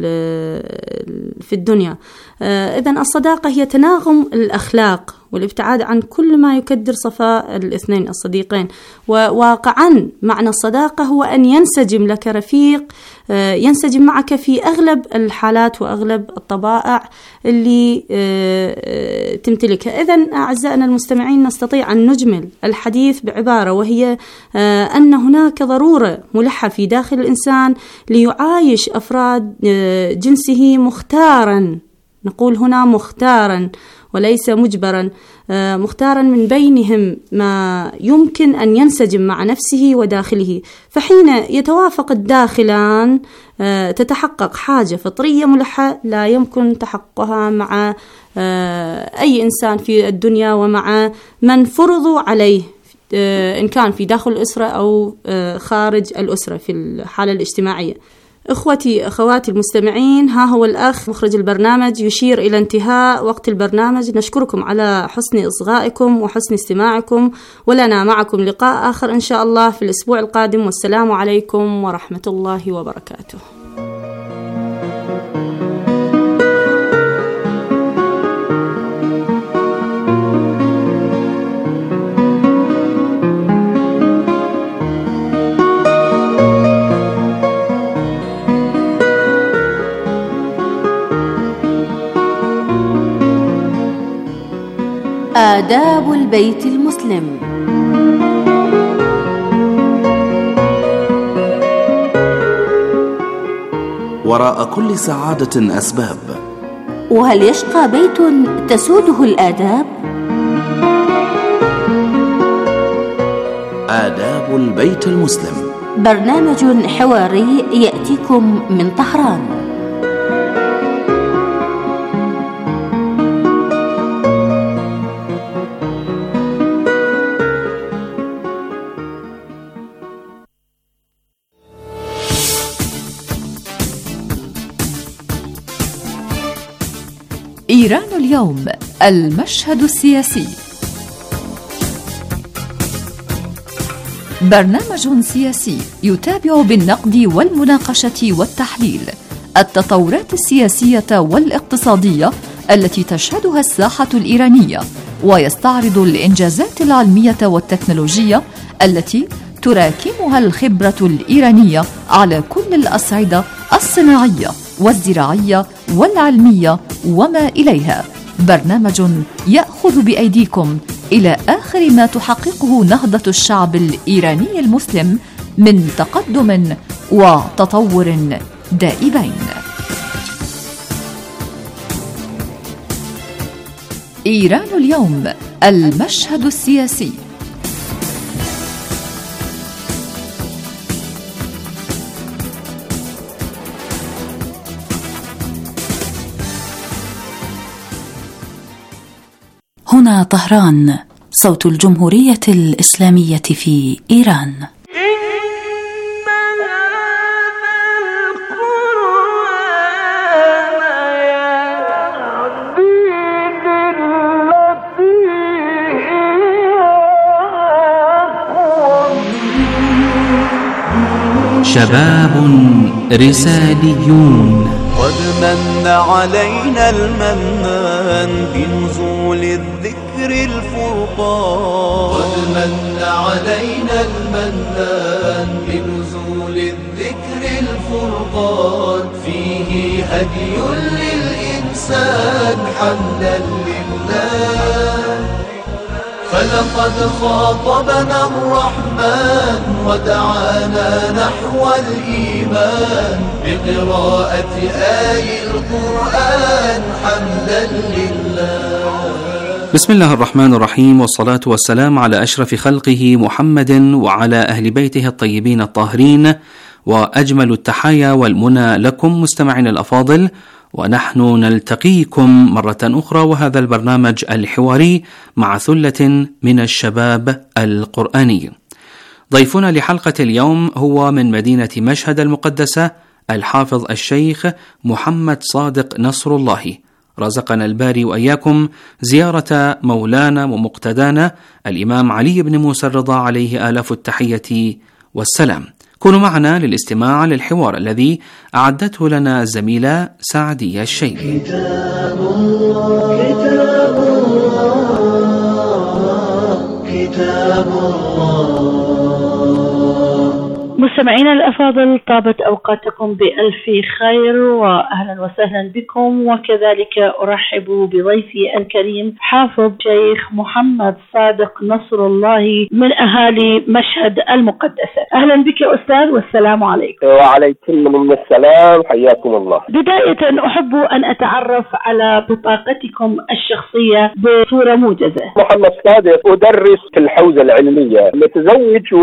الدنيا. إذن الصداقة هي تناغم الأخلاق والابتعاد عن كل ما يكدر صفاء الاثنين الصديقين. وواقعا معنى الصداقة هو أن ينسجم لك رفيق ينسجم معك في أغلب الحالات وأغلب الطبائع اللي تمتلكها. إذن أعزائنا المستمعين، نستطيع أن نجمل الحديث بعبارة، وهي أن هناك ضرورة ملحة في داخل الإنسان ليعايش أفراد جنسه مختارا، نقول هنا مختارا وليس مجبرا، مختارا من بينهم ما يمكن أن ينسجم مع نفسه وداخله. فحين يتوافق الداخلان تتحقق حاجة فطرية ملحة لا يمكن تحققها مع أي إنسان في الدنيا ومع من فرضوا عليه، إن كان في داخل الأسرة أو خارج الأسرة في الحالة الاجتماعية. إخوتي أخواتي المستمعين، ها هو الأخ مخرج البرنامج يشير إلى انتهاء وقت البرنامج. نشكركم على حسن إصغائكم وحسن استماعكم، ولنا معكم لقاء آخر إن شاء الله في الأسبوع القادم، والسلام عليكم ورحمة الله وبركاته. آداب البيت المسلم. وراء كل سعادة أسباب، وهل يشقى بيت تسوده الآداب؟ آداب البيت المسلم، برنامج حواري يأتيكم من طهران. إيران اليوم، المشهد السياسي. برنامج سياسي يتابع بالنقد والمناقشة والتحليل التطورات السياسية والاقتصادية التي تشهدها الساحة الإيرانية، ويستعرض الإنجازات العلمية والتكنولوجية التي تراكمها الخبرة الإيرانية على كل الأصعدة الصناعية والزراعية والعلمية وما إليها. برنامج يأخذ بأيديكم إلى آخر ما تحققه نهضة الشعب الإيراني المسلم من تقدم وتطور دائبين. إيران اليوم، المشهد السياسي. هنا طهران، صوت الجمهورية الإسلامية في إيران. شباب رساليون. قد من علينا المنان بنزول الذكر الفرقان. قد من علينا المنان بنزول الذكر الفرقان. فيه هدي للإنسان حمدا لله. فلقد خاطبنا الرحمن ودعانا نحو الإيمان بقراءة آي القرآن حمدا لله. بسم الله الرحمن الرحيم، والصلاة والسلام على أشرف خلقه محمد وعلى أهل بيته الطيبين الطاهرين، وأجمل التحايا والمنى لكم مستمعين الأفاضل، ونحن نلتقيكم مرة أخرى وهذا البرنامج الحواري مع ثلة من الشباب القرآني. ضيفنا لحلقة اليوم هو من مدينة مشهد المقدسة الحافظ الشيخ محمد صادق نصر الله. رزقنا الباري وإياكم زيارة مولانا ومقتدانا الإمام علي بن موسى الرضا عليه آلاف التحية والسلام. كونوا معنا للاستماع للحوار الذي أعدته لنا الزميلة سعدية الشيبي. كتاب الله كتاب الله كتاب الله. مستمعينا الأفاضل، طابت أوقاتكم بألف خير وأهلا وسهلا بكم، وكذلك أرحب بضيفي الكريم حافظ شيخ محمد صادق نصر الله من أهالي مشهد المقدسة. أهلا بك أستاذ، والسلام عليكم. وعليكم السلام، حياكم الله. بداية أحب أن أتعرف على بطاقتكم الشخصية بصورة موجزة. محمد صادق، أدرس في الحوزة العلمية، متزوج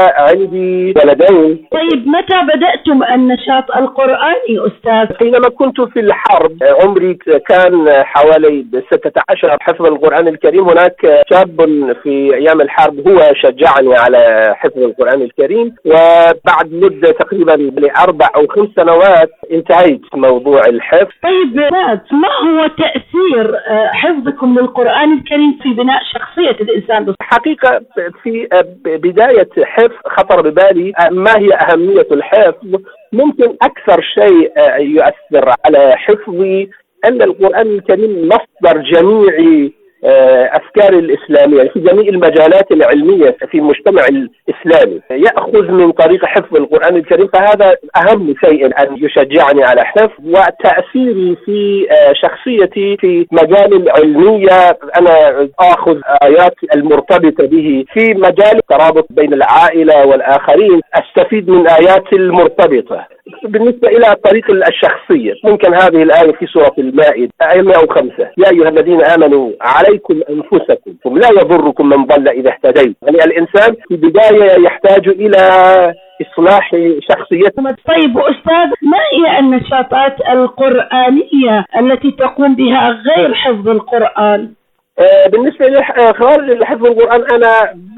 وعندي ولدين. طيب، متى بدأتم النشاط القرآني أستاذ؟ حينما كنت في الحرب، عمري كان حوالي 16 حفظ القرآن الكريم. هناك شاب في أيام الحرب هو شجعني على حفظ القرآن الكريم، وبعد مدة تقريبا 4 أو 5 سنوات انتهيت موضوع الحفظ. طيب، ما هو تأثير حفظكم للقرآن الكريم في بناء شخصية الإنسان؟ حقيقة في بداية حفظ خطر ببالي ما هي أهمية الحفظ. ممكن أكثر شيء يؤثر على حفظي أن القرآن الكريم مصدر جميع أفكار الإسلامية في جميع المجالات العلمية في المجتمع الإسلامي، يأخذ من طريق حفظ القرآن الكريم. فهذا أهم شيء أن يشجعني على حفظ. وتأثيري في شخصيتي في مجال العلمية، أنا أخذ آيات المرتبطة به في مجال الترابط بين العائلة والآخرين، أستفيد من آيات المرتبطة. بالنسبة إلى الطريق الشخصية، ممكن هذه الآية في سورة المائدة آية 105: يا أيها الذين آمنوا عليكم أنفسكم لا يضركم من ضل إذا اهتديت. يعني الإنسان في البداية يحتاج إلى إصلاح شخصيته. طيب أستاذ، ما هي النشاطات القرآنية التي تقوم بها غير حفظ القرآن؟ بالنسبة خارج حفظ القرآن، أنا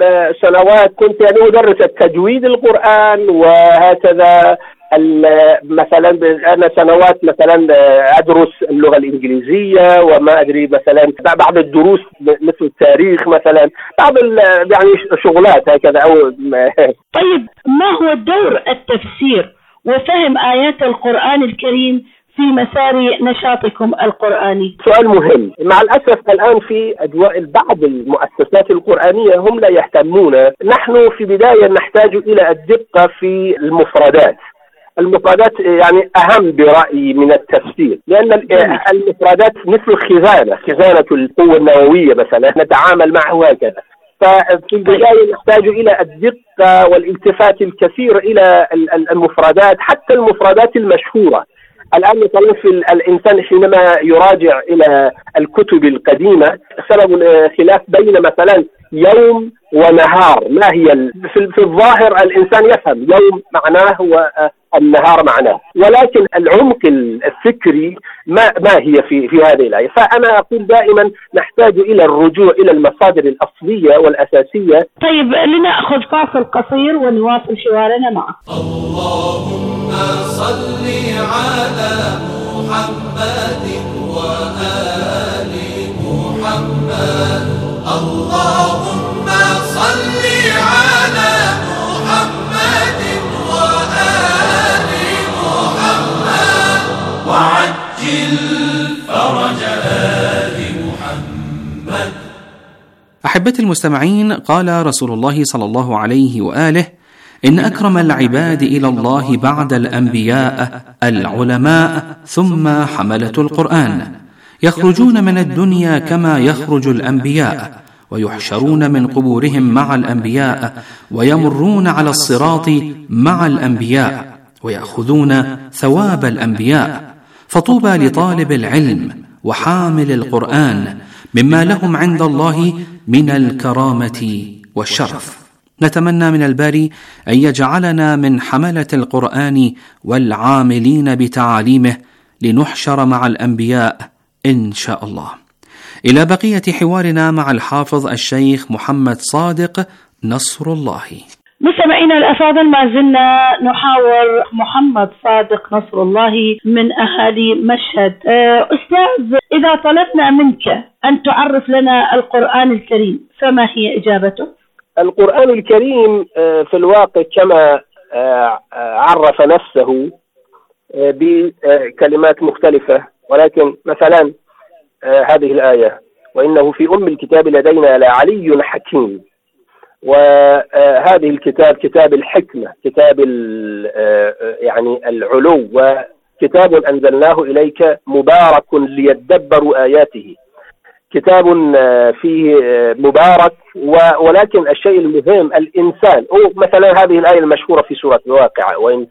سنوات كنت أدرس التجويد القرآن وهكذا. مثلا أنا سنوات مثلا أدرس اللغة الإنجليزية وما أدري، مثلا بعض الدروس مثل التاريخ مثلا، بعض يعني شغلات هكذا أو. طيب، ما هو دور التفسير وفهم آيات القرآن الكريم في مسار نشاطكم القرآني؟ سؤال مهم. مع الأسف الآن في أجواء بعض المؤسسات القرآنية هم لا يهتمون. نحن في بداية نحتاج إلى الدقة في المفردات. المفردات يعني أهم برأيي من التفسير، لأن المفردات مثل خزانة القوة النووية مثلا، نتعامل معه هكذا. ففي البداية نحتاج إلى الدقة والالتفات الكثير إلى المفردات، حتى المفردات المشهورة. الآن مثلا في الإنسان حينما يراجع إلى الكتب القديمة سبب الخلاف بين مثلا يوم ونهار، ما هي في الظاهر الإنسان يفهم يوم معناه والنهار معناه، ولكن العمق الفكري ما هي في هذه الآية. فأنا أقول دائما نحتاج إلى الرجوع إلى المصادر الأصلية والأساسية. طيب لنأخذ فاصل قصير ونواصل حوارنا معه. اللهم صل على محمد وآل محمد. اللهم صل على محمد وآل محمد وعجل فرج آل محمد. أحبتي المستمعين، قال رسول الله صلى الله عليه وآله: إن أكرم العباد إلى الله بعد الأنبياء العلماء ثم حملة القرآن، يخرجون من الدنيا كما يخرج الأنبياء، ويحشرون من قبورهم مع الأنبياء، ويمرون على الصراط مع الأنبياء، ويأخذون ثواب الأنبياء. فطوبى لطالب العلم وحامل القرآن مما لهم عند الله من الكرامة والشرف. نتمنى من الباري أن يجعلنا من حملة القرآن والعاملين بتعاليمه لنحشر مع الأنبياء إن شاء الله. إلى بقية حوارنا مع الحافظ الشيخ محمد صادق نصر الله. مستمعينا الأفاضل، ما زلنا نحاور محمد صادق نصر الله من أهالي مشهد. أستاذ، إذا طلبنا منك أن تعرف لنا القرآن الكريم فما هي إجابته؟ القرآن الكريم في الواقع كما عرف نفسه بكلمات مختلفة، ولكن مثلا هذه الآية: وإنه في أم الكتاب لدينا لعلي حكيم. وهذه الكتاب كتاب الحكمة، كتاب يعني العلو، وكتاب أنزلناه إليك مبارك ليدبروا آياته. كتاب فيه مبارك، ولكن الشيء المهم الإنسان. مثلا هذه الآية المشهورة في سورة الواقعة: وإن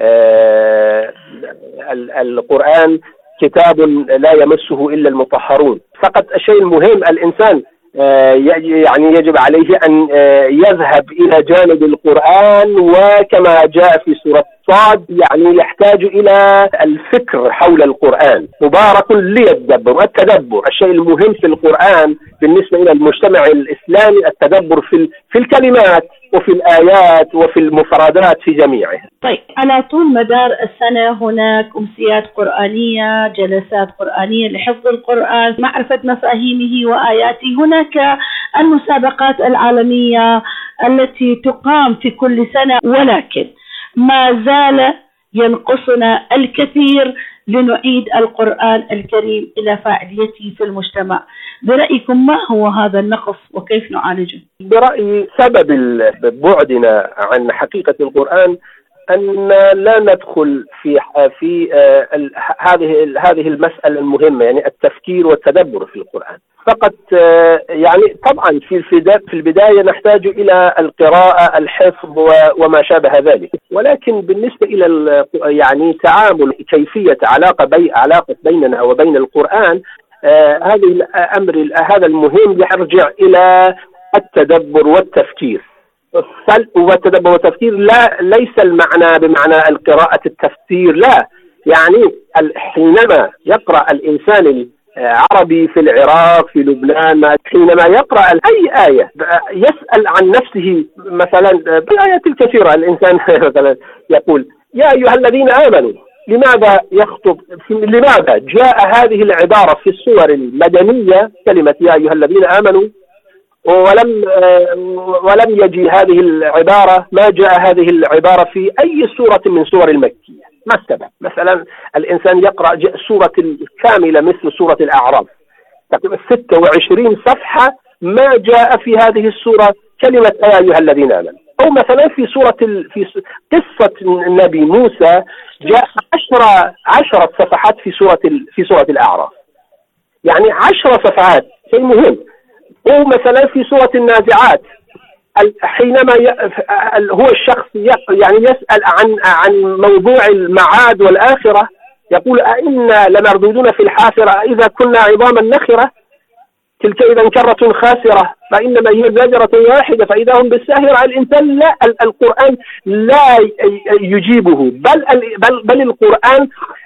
القرآن كتاب لا يمسه إلا المطهرون. فقط الشيء المهم الإنسان يعني يجب عليه أن يذهب إلى جانب القرآن، وكما جاء في سورة صاد يعني يحتاج إلى الفكر حول القرآن. مبارك ليدبر، التدبر. الشيء المهم في القرآن بالنسبة إلى المجتمع الإسلامي التدبر في الكلمات وفي الآيات وفي المفردات في جميعها. طيب، على طول مدار السنة هناك أمسيات قرآنية، جلسات قرآنية لحفظ القرآن، معرفة مفاهيمه وآياته. هناك المسابقات العالمية التي تقام في كل سنة، ولكن ما زال ينقصنا الكثير لنعيد القرآن الكريم إلى فاعليته في المجتمع. برأيكم ما هو هذا النقص وكيف نعالجه؟ برأيي سبب بعدنا عن حقيقة القرآن أن لا ندخل في هذه المسألة المهمة، يعني التفكير والتدبر في القرآن فقط. يعني طبعا في البداية نحتاج إلى القراءة، الحفظ وما شابه ذلك، ولكن بالنسبة إلى يعني تعامل، كيفية علاقة بيننا وبين القرآن، هذا المهم يرجع إلى التدبر والتفكير. والتدبر والتفكير ليس المعنى بمعنى القراءة التفسير، لا. يعني حينما يقرأ الإنسان العربي في العراق، في لبنان، حينما يقرأ أي آية يسأل عن نفسه. مثلا بالآيات الكثيرة الإنسان مثلا يقول: يا أيها الذين آمنوا. لماذا جاء هذه العبارة في السور المدنية كلمة يا أيها الذين آمنوا، ولم يجي هذه العبارة، ما جاء هذه العبارة في أي سورة من سور المكية؟ ما السبب؟ مثلا الإنسان يقرأ سورة كاملة مثل سورة الأعراف تقريبا 26 صفحة، ما جاء في هذه السورة كلمة يا أيها الذين آمنوا. أو مثلا في قصة النبي موسى جاء 10 صفحات في سورة الأعراف، يعني 10 صفحات. شيء مهم. هو مثلا في سورة النازعات حينما هو الشخص يعني يسأل عن موضوع المعاد والآخرة، يقول أئنا لمردودون في الحافرة إذا كنا عظاما نخرة تلك إذا كرة خاسرة فإنما هي زجرة واحدة فإذا هم بالساهرة. الإنسان لا، القرآن لا يجيبه، بل القرآن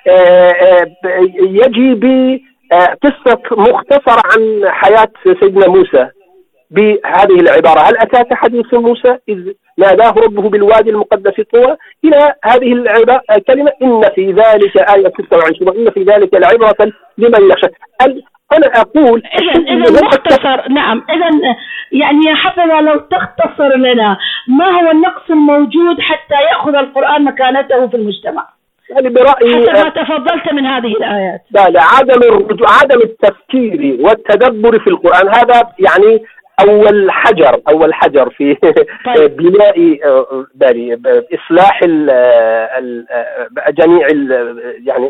يجي بقصة مختصرة عن حياة سيدنا موسى بهذه العبارة: هل أتاك حديث موسى إذ ناداه ربه بالوادي المقدس طوى، إلى هذه الكلمة: إن في ذلك آية 26 إن في ذلك لعبرة لمن يخشى. أنا أقول إذا مختصر. نعم، إذا يعني يا حبذا لو تختصر لنا ما هو النقص الموجود حتى يأخذ القرآن مكانته في المجتمع، يعني برأيي حسب ما تفضلت من هذه الآيات. لا، عدم التفكير والتدبر في القرآن هذا يعني أول حجر في بناء إصلاح جميع يعني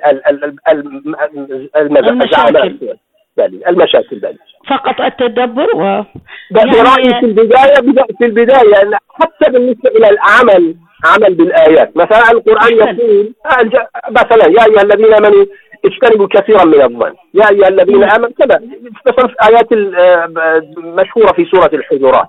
المشاكل. فقط التدبر برأيي في البداية حتى بالنسبة إلى عمل بالآيات. مثلا القرآن يقول مثلا: يا أيها الذين آمنوا اجتنبوا كثيرا من الظن، يا أيها الذين آمنوا كذا، مثلا في آيات مشهورة في سورة الحجرات.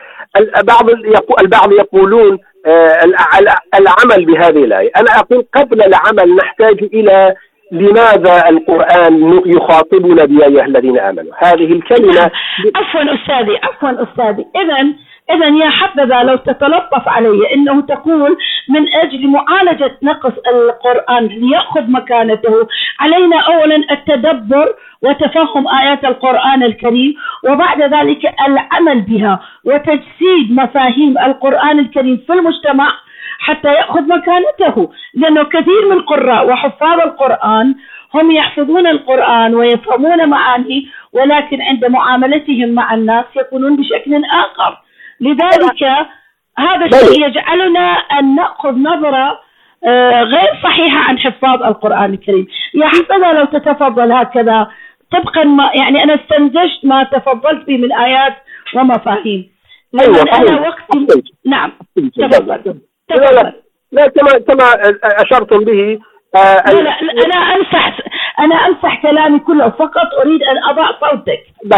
البعض يقولون العمل بهذه الآية. أنا أقول قبل العمل نحتاج إلى لماذا القرآن يخاطبنا بيا أيها الذين آمنوا، هذه الكلمة. عفوا أستاذي، إذا يا حبذا لو تتلطف علي إنه تقول من أجل معالجة نقص القرآن ليأخذ مكانته علينا أولا التدبر وتفهم آيات القرآن الكريم، وبعد ذلك العمل بها وتجسيد مفاهيم القرآن الكريم في المجتمع حتى يأخذ مكانته. لأنه كثير من القراء وحفاظ القرآن هم يحفظون القرآن ويفهمون معانيه، ولكن عند معاملتهم مع الناس يكونون بشكل آخر. لذلك هذا الشيء يجعلنا أن نأخذ نظرة غير صحيحة عن حفاظ القرآن الكريم. يا حبذا لو تتفضل هكذا طبقا ما يعني أنا استنتجت ما تفضلت به من آيات ومفاهيم. أنا وقتي. نعم تفضل. لا كما أشرتم به. لا أنا أنصح كلامي كله، فقط أريد أن أضع صوتك.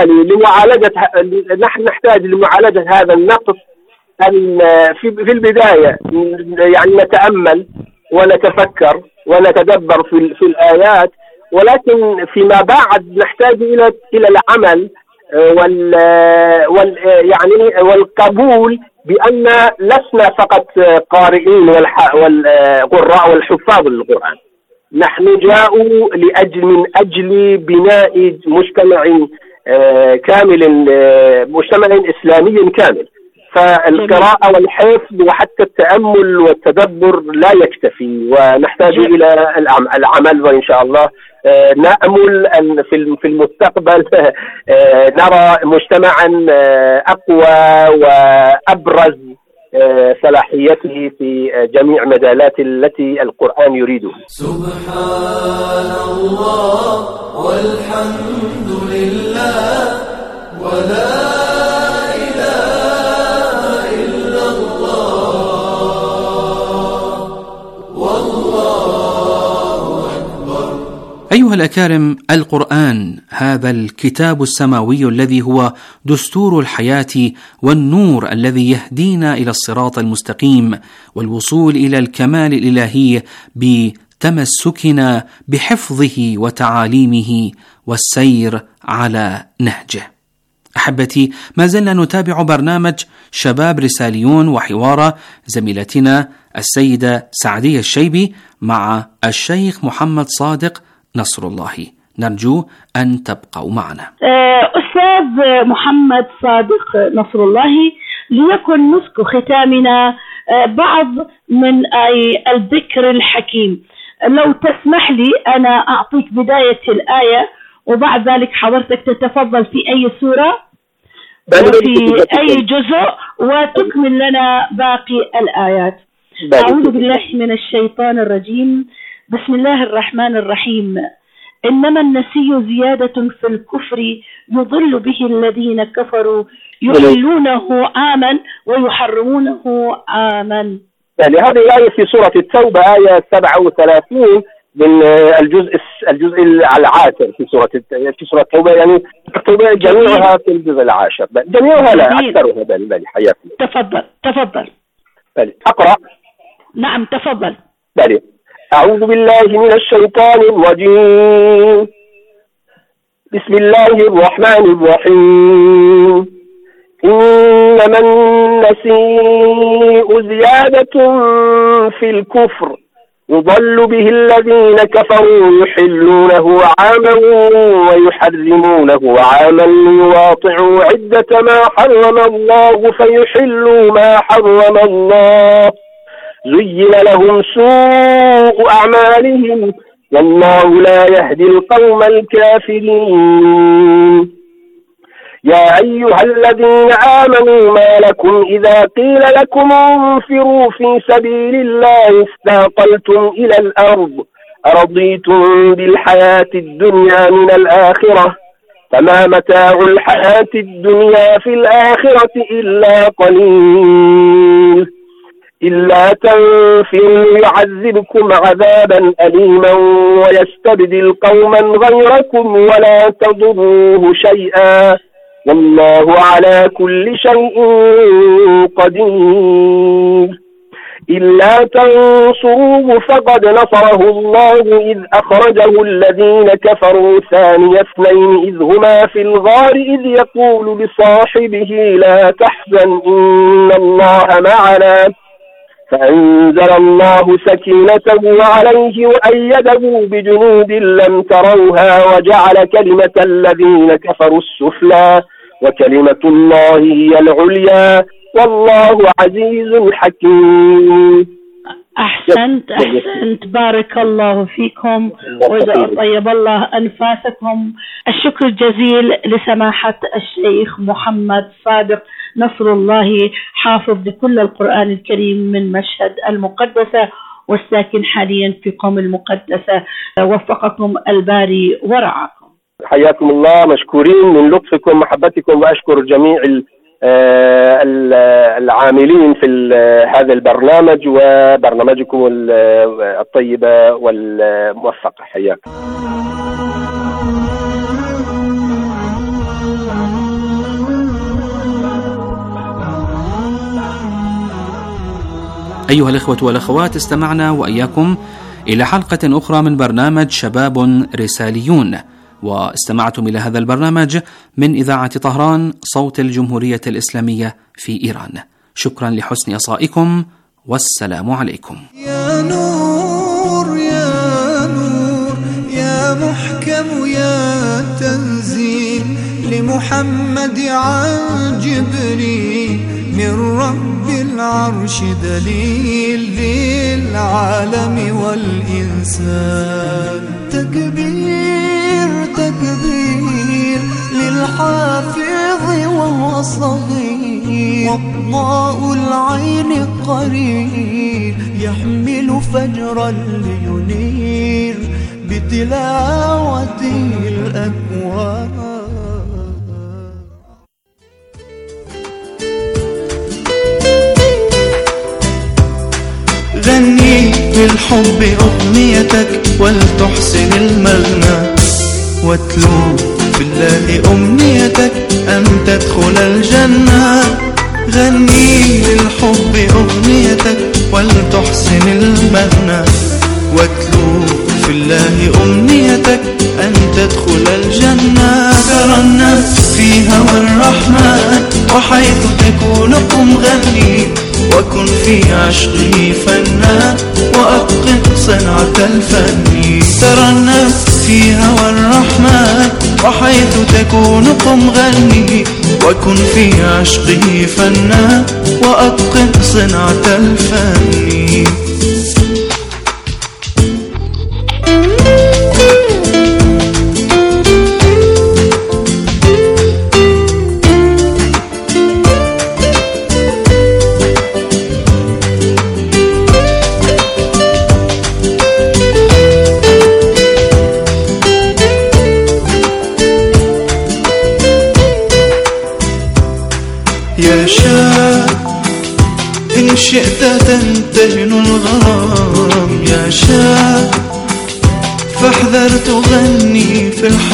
نحن نحتاج لمعالجة هذا النقص أن في البداية يعني نتأمل ونتفكر ونتدبر في الآيات، ولكن فيما بعد نحتاج إلى العمل والقبول بأن لسنا فقط قارئين والقراء والحفاظ للقرآن. نحن جاءوا من أجل بناء مجتمع كامل، مجتمع إسلامي كامل. فالقراءة والحفظ وحتى التأمل والتدبر لا يكتفي، ونحتاج إلى العمل. وإن شاء الله نأمل أن في المستقبل نرى مجتمعا أقوى وأبرز صلاحيته في جميع مجالات التي القرآن يريده. سبحان الله والحمد لله ولا إله إلا الله والله أكبر. أيها الأكارم، القرآن هذا الكتاب السماوي الذي هو دستور الحياة والنور الذي يهدينا إلى الصراط المستقيم والوصول إلى الكمال الإلهي بتمسكنا بحفظه وتعاليمه والسير على نهجه. أحبتي، ما زلنا نتابع برنامج شباب رساليون وحوار زميلتنا السيدة سعدية الشيبي مع الشيخ محمد صادق نصر الله. نرجو أن تبقوا معنا. أستاذ محمد صادق نصر الله، ليكن مسك ختامنا بعض من الذكر الحكيم. لو تسمح لي أنا أعطيك بداية الآية، وبعد ذلك حضرتك تتفضل في أي سورة وفي أي جزء وتكمل لنا باقي الآيات. أعوذ بالله من الشيطان الرجيم. بسم الله الرحمن الرحيم. إنما النسي زيادة في الكفر يضل به الذين كفروا يحلونه عاما ويحرمونه عاما. يعني هذه الآية في سورة التوبة آية 37 من الجزء العاشر في سورة التوبة. يعني التوبة جميعها في الجزء العاشر، جميعها لا أكثرها. بل حياكم. تفضل. بل أقرأ. نعم تفضل. بل أعوذ بالله من الشيطان الرجيم. بسم الله الرحمن الرحيم. إنما النسيء زيادة في الكفر يضل به الذين كفروا يحلونه عاما ويحرمونه عاما ليواطعوا عدة ما حرم الله فيحلوا ما حرم الله زين لهم سوء أعمالهم والله لا يهدي القوم الكافرين. يا أيها الذين آمنوا ما لكم إذا قيل لكم انفروا في سبيل الله استثقلتم إلى الأرض أرضيتم بالحياة الدنيا من الآخرة فما متاع الحياة الدنيا في الآخرة إلا قليل إلا تنفروا يعذبكم عذابا أليما ويستبدل قوما غيركم ولا تضروه شيئا والله على كل شيء قدير. إلا تنصروه فقد نصره الله إذ أخرجه الذين كفروا ثاني اثنين إذ هما في الغار إذ يقول لصاحبه لا تحزن إن الله معنا فأنزل الله سكينته عليه وأيده بجنود لم تروها وجعل كلمة الذين كفروا السفلى وكلمة الله هي العليا والله عزيز حكيم. أحسنت بارك الله فيكم وطيب الله أنفاسكم. الشكر الجزيل لسماحة الشيخ محمد صادق نصر الله حافظ لكل القرآن الكريم من مشهد المقدسة والساكن حاليا في قوم المقدسة. وفقكم الباري ورعاكم. حياكم الله، مشكورين من لطفكم محبتكم، وأشكر جميع العاملين في هذا البرنامج وبرنامجكم الطيبة والموفقة. حياكم. أيها الإخوة والأخوات، استمعنا وإياكم إلى حلقة أخرى من برنامج شباب رساليون، واستمعتم إلى هذا البرنامج من إذاعة طهران صوت الجمهورية الإسلامية في إيران. شكرا لحسن إصغائكم والسلام عليكم. يا نور يا نور يا محكم يا تنزيل لمحمد عن جبريل من رب العرش دليل للعالم والإنسان. تكبير تكبير للحافظ وهو صغير وضاء العين قرير يحمل فجرا لينير بتلاوته الأكوان. غني بالحب أغنيتك ولتحسن المغنى واتلو في الله أمنيتك أن تدخل الجنة. غني بالحب أغنيتك ولتحسن المغنى واتلو في الله أمنيتك أن تدخل الجنة. ترنم في هوى الرحمن وحيث تكون قم غني وكن في عشقه فنان وأتقن صنعة الفن. ترنم في هوى الرحمن وحيث تكون قم غني وكن في عشقه فنان وأتقن صنعة الفن. شئت تنتهن الغرام يا شاب، فاحذر تغني في الحرام.